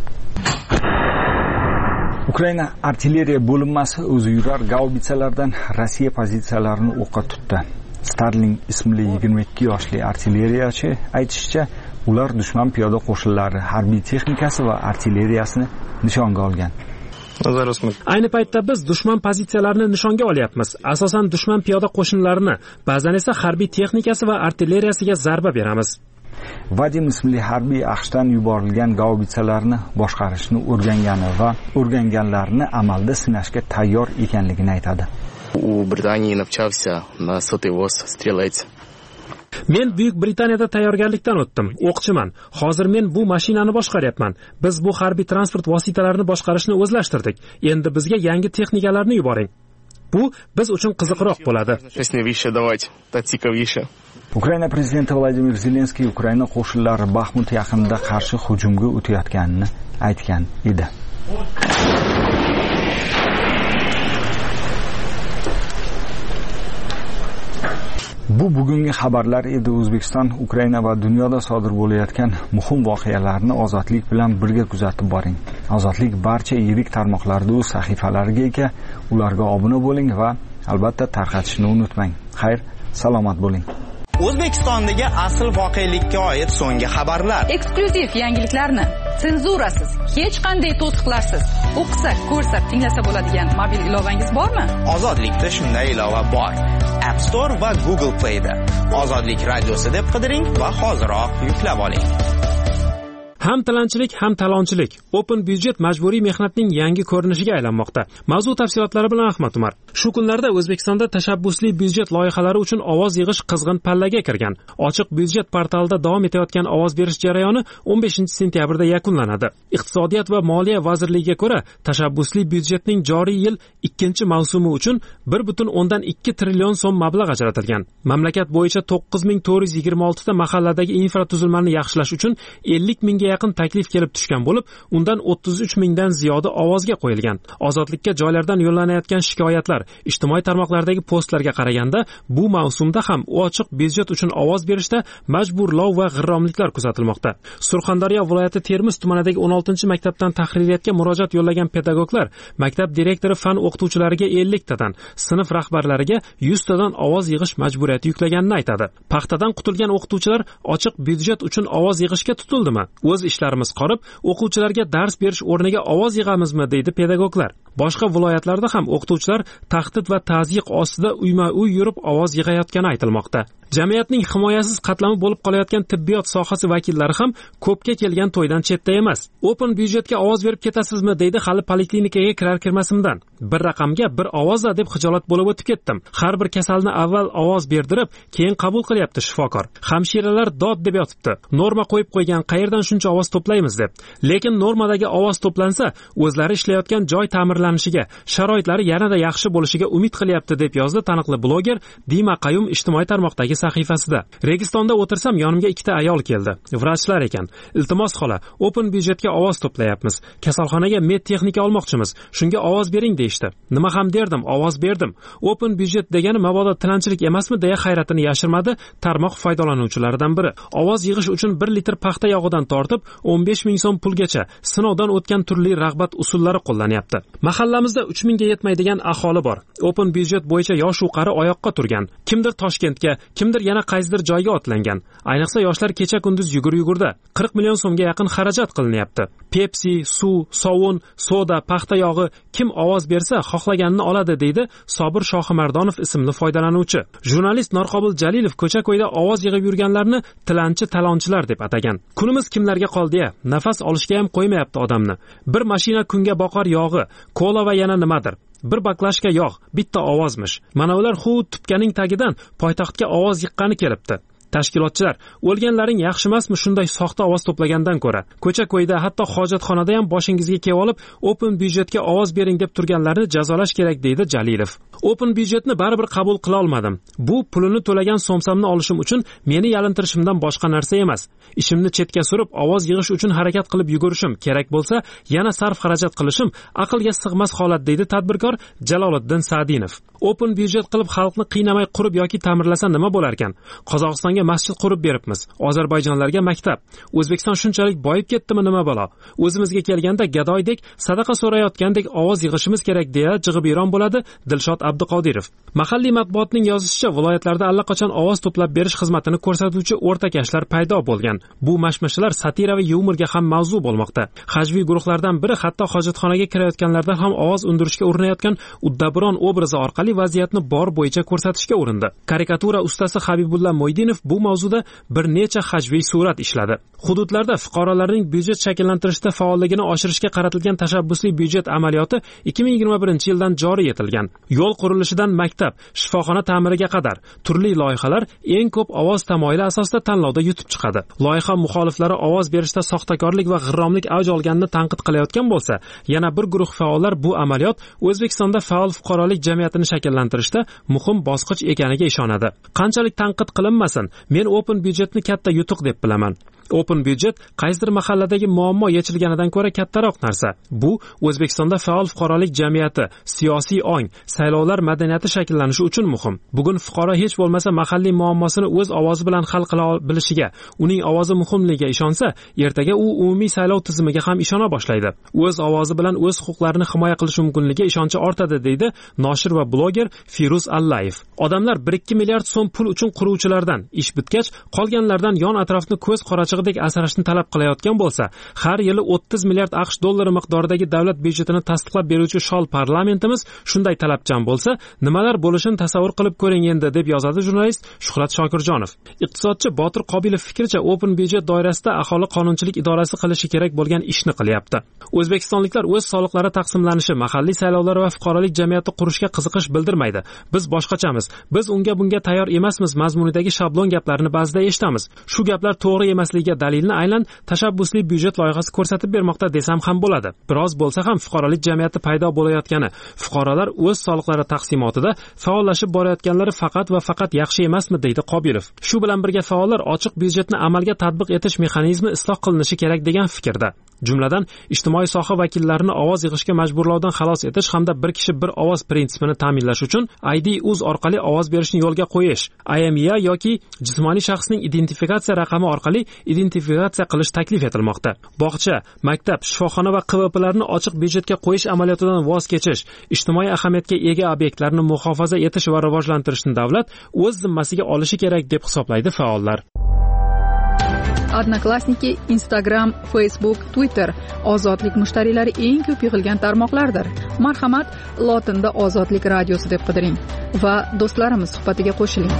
Ukraina artilleriya bo'linmasi o'zi yurar gaubitsalardan Rossiya pozitsiyalarini o'qqa tutdi. Starling ismli yigirma ikki yoshli artilleriyachi aytishicha, ular dushman piyoda qo'shinlari harbiy texnikasi va artilleriyasini nishonga olgan. Ayni paytda biz dushman pozitsiyalarini nishonga olyapmiz. Asosan dushman piyoda qo'shinlarini, ba'zan esa harbiy texnikasi va artilleriyasiga zarba beramiz. Vadim ismli harbiy AQShdan yuborilgan gaubitsalarni boshqarishni o'rgangani va o'rganganlarini amalda sinashga tayyor ekanligini aytadi. У Британии навчався на сотый воз стрелець. Men Buyuk Britaniyada tayyorgarlikdan o'tdim. O'qchiman. Hozir men bu mashinani boshqaryapman. Biz bu harbiy transport vositalarini boshqarishni o'zlashtirdik. Endi bizga yangi texnikalarni yuboring. Bu biz uchun qiziqroq bo'ladi. Ukraina prezidenti Vladimir Zelenskiy Ukraina qo'shinlari Baxmut yaqinida qarshi hujumga o'tayotganini aytgan edi. Bu bugungi xabarlar edi. O'zbekiston, Ukraina va dunyoda sodir bo'layotgan muhim voqealarni ozodlik bilan birga kuzatib boring. Ozodlik barcha yirik tarmoqlarda o'z sahifalariga ega. Ularga obuna bo'ling va albatta tarqatishni unutmang. Xayr, salomat bo'ling. O'zbekistondagi asl voqelikka oid so'nggi xabarlar. Eksklyuziv yangiliklarni senzurasiz, hech qanday to'siqlarsiz o'qisak, ko'rsak, tinglasa bo'ladigan mobil ilovangiz bormi? Ozodlikda shunday ilova bor. App Store va Google Play'da Ozodlik radiosi deb qidiring va hoziroq yuklab oling. ham tilanchilik ham talonchilik open byudjet majburiy mehnatning yangi ko'rinishiga aylanmoqda. Mavzu tafsilotlari bilan Ahmad Umar. Shu kunlarda O'zbekistonda tashabbusli byudjet loyihalari uchun ovoz yig'ish qizg'in pallaga kirgan. Ochiq byudjet portalida davom etayotgan ovoz berish jarayoni o'n beshinchi sentyabrda yakunlanadi. Iqtisodiyot va moliya vazirligiga ko'ra, tashabbusli byudjetning joriy yil ikkinchi mavsumi uchun bir butun o'ndan ikki trillion so'm mablag' ajratilgan. Mamlakat bo'yicha to'qqiz ming to'rt yuz yigirma olti ta mahalladagi infratuzilmani yaxshilash uchun ellik mingga yaqin taklif kelib tushgan bo'lib, undan o'ttiz uch mingdan ziyodi ovozga qo'yilgan. Ozodlikka joylardan yo'llanayotgan shikoyatlar, ijtimoiy tarmoqlardagi postlarga qaraganda, bu mavsumda ham ochiq byudjet uchun ovoz berishda majburlov va g'irromliklar kuzatilmoqda. Surxondaryo viloyati Termiz tumanidagi o'n oltinchi maktabdan tahririyatga murojaat yo'llagan pedagoglar maktab direktori fan o'qituvchilariga ellik tadan, sinf rahbarlariga yuz tadan ovoz yig'ish majburiyati yuklaganini aytadi. Paxtadan qutulgan o'qituvchilar ochiq byudjet uchun ovoz yig'ishga tutildimi? O'z ishlarimiz qolib, o'quvchilarga dars berish o'rniga ovoz yig'amizmi, deydi pedagoglar. Boshqa viloyatlarda ham o'qituvchilar tahdid va tazyiq ostida uyma-uy yurib ovoz yig'ayotgani aytilmoqda. Jamiyatning himoyasiz qatlami bo'lib qolayotgan tibbiyot sohasi vakillari ham ko'pga kelgan to'ydan chetda emas. Open byudjetga ovoz berib ketasizmi, deydi hali poliklinikaga kirar kirmasimdan. Bir raqamga bir ovozda deb xijolat bo'lib o'tib ketdim. Har bir kasalni avval ovoz berdirib, keyin qabul qilyapti shifokor. Hamshiralar dod deb yotibdi. Norma qo'yib qo'ygan, qayerdan shuncha ovoz to'playmiz deb. Lekin normadagi ovoz to'plansa, o'zlari ishlayotgan joy ta'mirlanishiga, sharoitlari yanada yaxshi bo'lishiga umid qilyapti, deb yozdi taniqli bloger Dima Qayum ijtimoiy tarmoqdagi sahifasida. Registonda o'tirsam yonimga ikkita ayol keldi. Vrachlar ekan. Iltimos xola, open byudjetga ovoz to'playapmiz. Kasalxonaga med texnika olmoqchimiz. Shunga ovoz bering deyishdi. Nima ham derdim, ovoz berdim. Open byudjet degani mabodo tilanchilik emasmi, deya hayratini yashirmadi tarmoq foydalanuvchilaridan biri. Ovoz yig'ish uchun bir litr paxta yog'idan tortib o'n besh ming so'm pulgacha sinovdan o'tgan turli rag'bat usullari qo'llanyapti. Mahallamizda uch mingga yetmaydigan aholi bor. Open byudjet bo'yicha yosh u qari oyoqqa turgan. Kimdir Toshkentga, kimdir yana qaysidir joyga otlangan. Ayniqsa yoshlar kecha kunduz yugur-yugurda qirq million so'mga yaqin xarajat qilinyapti. Pepsi, suv, sovun, soda, paxta yog'i kim ovoz bersa xohlaganini oladi, deydi Sobir Shohimardonov ismli foydalanuvchi. Jurnalist Norqobil Jalilov ko'cha-ko'yda ovoz yig'ib yurganlarni tilanchi talonchilar deb atagan. Kunimiz kimlarga qoldi-ya? Nafas olishga ham qo'ymayapti odamni. Bir mashina kunga boqar yog'i, kola va yana nimadir. Bir baklashka yog', bitta ovozmish. Mana ular xud tupkaning tagidan poytaxtga ovoz yiqqani kelibdi. Tashkilotchilar, o'lganlaring yaxshi emasmi shunday soxta ovoz to'plagandan ko'ra? Ko'cha-ko'yda, hatto hojatxonada ham boshingizga kelib olib, open byudjetga ovoz bering deb turganlarni jazolash kerak, deydi Jalilov. Open byudjetni baribir qabul qila olmadim. Bu pulini to'lagan so'msamni olishim uchun meni yalintirishimdan boshqa narsa emas. Ishimni chetga surib, ovoz yig'ish uchun harakat qilib yugurishim kerak bo'lsa, yana sarf xarajat qilishim aqlga sig'mas holat, deydi tadbirkor Jaloliddin Sa'dinov. Open byudjet qilib xalqni qiynamay qurib yoki ta'mirlasa nima bo'lar ekan? Qozog'istonga masjid qurib beribmiz. Ozarbayjonlarga maktab. O'zbekiston shunchalik boyib ketdimi, nima balo? O'zimizga kelganda gadoydek, sadaqa so'rayotgandek ovoz yig'ishimiz kerak, deya jig'ibiyron bo'ladi Dilshod Abduqodirov. Mahalliy matbuotning yozishicha, viloyatlarda allaqachon ovoz to'plab berish xizmatini ko'rsatuvchi o'rtakashlar paydo bo'lgan. Bu mashmashalar satira va yumorga ham mavzu bo'lmoqda. Hajviy guruhlardan biri hatto hojatxonaga kirayotganlardan ham ovoz undirishga urinayotgan uddaburon obrazi orqali vaziyatni bor bo'yicha ko'rsatishga urindi. Karikatura ustasi Habibulla Mo'ydinov bu mavzuda bir necha hajviy surat ishladi. Hududlarda fuqarolarning byudjet shakllantirishda faolligini oshirishga qaratilgan tashabbusli byudjet amaliyoti ikki ming yigirma birinchi yildan joriy etilgan. Yo'l qurilishidan maktab, shifoxona ta'miriga qadar turli loyihalar eng ko'p ovoz tamoyili asosida tanlovda yutib chiqadi. Loyiha muxoliflari ovoz berishda soxtakorlik va g'irromlik avj olganini tanqid qilayotgan bo'lsa, yana bir guruh faollar bu amaliyot O'zbekistonda faol fuqarolik jamiyatini shakllantirishda muhim bosqich ekaniga ishonadi. Qanchalik tanqid qilinmasin, men open byudjetni katta yutuq deb bilaman. Open byudjet qaysidir mahalladagi muammo yechilganidan ko'ra kattaroq narsa. Bu O'zbekistonda faol fuqarolik jamiyati, siyosiy ong, saylovlar madaniyati shakllanishi uchun muhim. Bugun fuqaro hech bo'lmasa mahalliy muammosini o'z ovozi bilan hal qila bilishiga, uning ovozi muhimligiga ishonsa, ertaga u umumiy saylov tizimiga ham ishona boshlaydi. O'z ovozi bilan o'z huquqlarini himoya qilish mumkinligiga ishonchi ortadi, deydi noshir va bloger Firuz Allayev. Odamlar bir ikki milliard so'm pul uchun quruvchilardan ish bitgach, qolganlardan yon atrofni ko'z qorachi ochig'idek asrashni talab qilayotgan bo'lsa, har yili o'ttiz milliard AQSh dollari miqdoridagi davlat byudjetini tasdiqlab beruvchi shol parlamentimiz shunday talabchan bo'lsa, nimalar bo'lishini tasavvur qilib ko'ring endi, deb yozadi jurnalist Shuhrat Shokirjonov. Iqtisodchi Botir Qobilov fikricha, Open byudjet doirasida aholi qonunchilik idorasi qilishi kerak bo'lgan ishni qilyapti. O'zbekistonliklar o'z soliqlari taqsimlanishi, mahalliy saylovlar va fuqarolik jamiyati qurishga qiziqish bildirmaydi. Biz boshqachamiz. Biz unga bunga tayyor emasmiz mazmunidagi shablon gaplarni ba'zida eshitamiz. Shu gaplar to'g'ri emasligiga dalilni aynan tashabbusli byudjet loyihasi ko'rsatib bermoqda desam ham bo'ladi. Biroz bo'lsa ham fuqarolik jamiyati paydo bo'layotgani, fuqarolar o'z soliqlari taqsimotida faollashib borayotganlari faqat va faqat yaxshi emasmi, deydi Qobilov. Shu bilan birga faollar ochiq byudjetni amalga tatbiq etish mexanizmi isloh qilinishi kerak degan fikrda. Jumladan, ijtimoiy soha vakillarini ovoz yig'ishga majburlovdan xalos etish hamda bir kishi bir ovoz prinsipini ta'minlash uchun I D uz orqali ovoz berishni yo'lga qo'yish, I M E I yoki jismoniy shaxsning identifikatsiya raqami orqali identifikatsiya qilish taklif etilmoqda. Bog'cha, maktab, shifoxona va Q V P'larni ochiq byudjetga qo'yish amaliyotidan voz kechish, ijtimoiy ahamiyatga ega obyektlarni muhofaza etish va rivojlantirishni davlat o'z zimmasiga olishi kerak deb hisoblaydi faollar. Odnoklassniki, Instagram, Facebook, Twitter ozodlik mushtariylari eng ko'p yig'ilgan tarmoqlardir. Marhamat, lotinda Ozodlik radiosi deb qidiring va do'stlarimiz suhbatiga qo'shiling.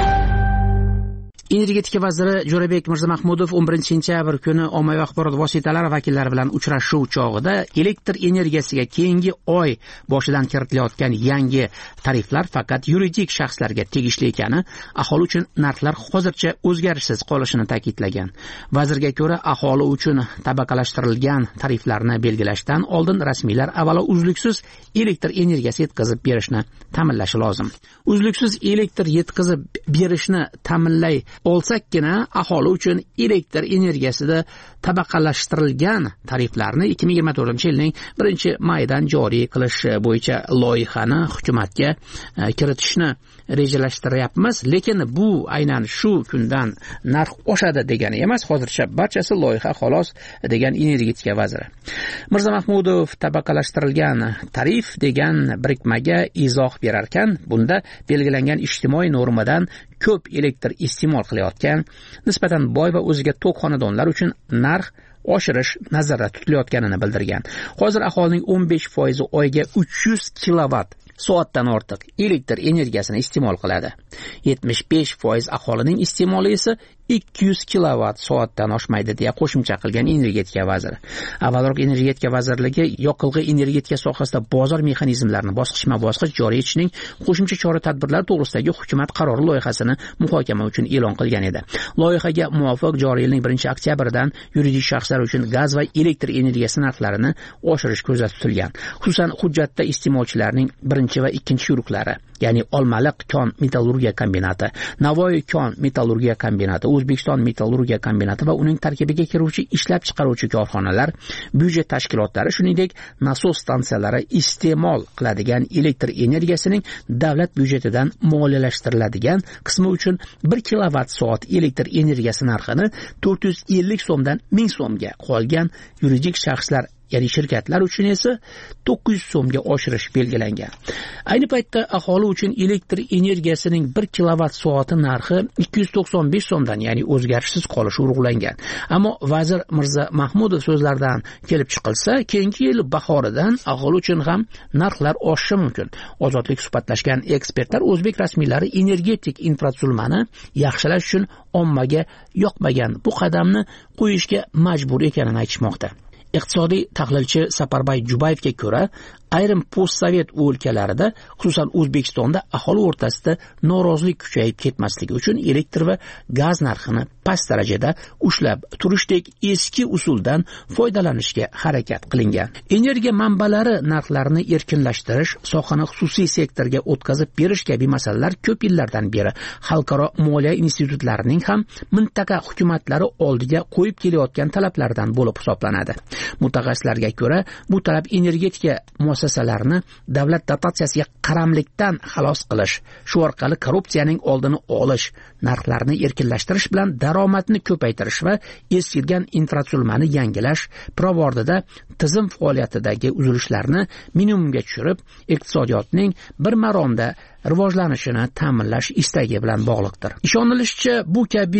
Energetika vaziri Jo'rabek Mirzamahmudov o'n birinchi sentyabr kuni ommaviy axborot vositalari vakillari bilan uchrashuv chog'ida elektr energiyasiga keyingi oy boshidan kiritilayotgan yangi tariflar faqat yuridik shaxslarga tegishli ekani, aholi uchun narxlar hozircha o'zgarishsiz qolishini ta'kidlagan. Vazirga ko'ra, aholi uchun tabaqalashtirilgan tariflarni belgilashdan oldin rasmiylar avvalo uzluksiz elektr energiyasi yetkazib berishni ta'minlashi lozim. Uzluksiz elektr yetkazib berishni ta'minlay olsakkina aholi uchun elektr energiyasida tabaqalashtirilgan tariflarni ikki ming yigirma to'rtinchi yilning birinchi maydan joriy qilish bo'yicha loyihani hukumatga kiritishni rejalashtiryapmiz, lekin bu aynan shu kundan narx oshadi degani emas. Hozircha barchasi loyiha xolos, degan energetika vaziri. Mirzamahmudov tabaqalashtirilgan tarif degan birikmaga izoh berar ekan, bunda belgilangan ijtimoiy normadan ko'p elektr iste'mol qilayotgan, nisbatan boy va o'ziga to'q xonadonlar uchun narx oshirish nazarda tutilayotganini bildirgan. Hozir aholining o'n besh foizi oyga uch yuz kilovatt soatdan ortiq elektr energiyasini iste'mol qiladi. yetmish besh foiz aholining iste'moli esa ikki yuz kilovatt soatdan oshmaydi, deya qo'shimcha qilgan energetika vaziri. Avvalroq energetika vazirligi yoqilg'i energetika sohasida bozor mexanizmlarini bosqichma-bosqich joriy etishning qo'shimcha chora-tadbirlar to'g'risidagi hukumat qarori loyihasini muhokama uchun e'lon qilgan edi. Loyihaga muvofiq joriy yilning birinchi oktyabridan yuridik shaxslar uchun gaz va elektr energiyasi narxlarini oshirish ko'zda tutilgan. Xususan, hujjatda iste'molchilarning birinchi va ikkinchi yo'riqlari, ya'ni Olmaliq kon metallurgiya kombinati, Navoiy kon metallurgiya kombinati, O'zbekiston metallurgiya kombinati va uning tarkibiga kiruvchi ishlab chiqaruvchi korxonalar, byudjet tashkilotlari, shuningdek nasos stansiyalari iste'mol qiladigan elektr energiyasining davlat byudjetidan moliyalashtiriladigan qismi uchun bir kilovatt soat elektr energiyasi narxini to'rt yuz ellik so'mdan ming so'mga, qolgan yuridik shaxslar ya'ni shirkatlar uchun esa to'qqiz yuz so'mga oshirish belgilangan. Ayni paytda aholi uchun elektr energiyasining bir kilovatt soati narxi ikki yuz to'qson besh so'mdan, ya'ni o'zgarishsiz qolishi urg'ulangan. Ammo vazir Mirzamahmudov so'zlaridan kelib chiqilsa, keyingi yil bahoridan aholi uchun ham narxlar oshishi mumkin. Ozodlik suhbatlashgan ekspertlar o'zbek rasmiylari energetik infratuzilmani yaxshilash uchun ommaga yoqmagan bu qadamni qo'yishga majbur ekanini aytishmoqda. Iqtisodiy tahlilchi Saparboy Jubayevga ko'ra, ayrim postsovet o'lkalarida, xususan O'zbekistonda aholi o'rtasida norozilik kuchayib ketmasligi uchun elektr va gaz narxini past darajada ushlab turishdek eski usuldan foydalanishga harakat qilingan. Energiya manbalari narxlarini erkinlashtirish, sohani xususiy sektorga o'tkazib berish kabi masalalar ko'p yillardan beri xalqaro moliya institutlarining ham mintaqa hukumatlari oldiga qo'yib kelayotgan talablardan bo'lib hisoblanadi. Mutaxassislarga ko'ra, bu talab energetika muassasalarini davlat dotatsiyasiga qaramlikdan xalos qilish, shu orqali korrupsiyaning oldini olish, narxlarni erkinlashtirish bilan daromadni ko'paytirish va eskirgan infratuzilmani yangilash, pirovardida tizim faoliyatidagi uzilishlarni minimumga tushirib, iqtisodiyotning bir maromda rivojlanishini ta'minlash istagi bilan bog'liqdir. Ishonilishicha, bu kabi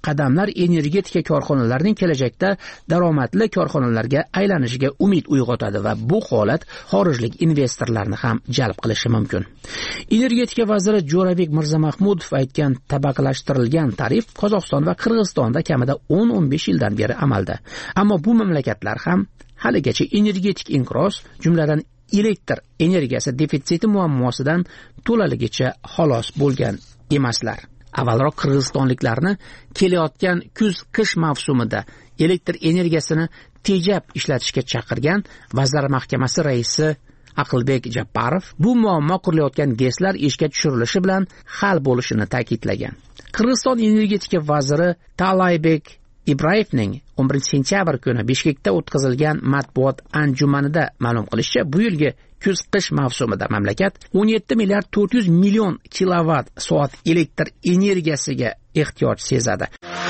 qadamlar energetika korxonalarining kelajakda daromadli korxonalarga aylanishiga umid uyg'otadi va bu holat xorijlik investorlarni ham jalb qilishi mumkin. Energetika vaziri Jo'rabek Mirzamahmudov aytgan tabaqalashtirilgan tarif Qozog'iston va Qirg'izistonda kamida o'n o'n besh yildan beri amalda. Ammo bu mamlakatlar ham haligacha energetik inqiroz, jumladan elektr energiyasi defitsiti muammosidan to'laligicha xalos bo'lgan emaslar. Avvalroq qirg'izistonliklarni kelayotgan kuz-qish mavsumida elektr energiyasini tejab ishlatishga chaqirgan Vazirlar Mahkamasi raisi Aqlbek Jabbarov bu muammo qurilayotgan GESlar ishga tushirilishi bilan hal bo'lishini ta'kidlagan. Qirg'iziston energetika vaziri Talaybek Ibrayevning o'n birinchi sentyabr kuni Bishkekda o'tkazilgan matbuot anjumanida ma'lum qilishicha, bu yilgi kuz-qish mavsumida mamlakat o'n yetti milliard to'rt yuz million kilovatt soat elektr energiyasiga ehtiyoj sezadi.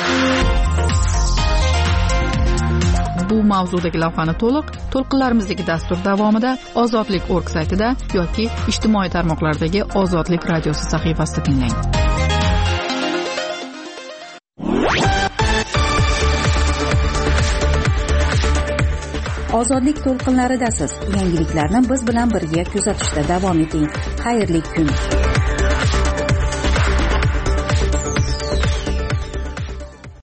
Bu mavzudagi lavhani to'liq to'lqinlarimizdagi dastur davomida Ozodlik nokta org saytida yoki ijtimoiy tarmoqlardagi Ozodlik radiosi sahifasida tinglang. Ozodlik to'lqinlaridasiz. Yangiliklarni biz bilan birga kuzatishda davom eting. Xayrli kun.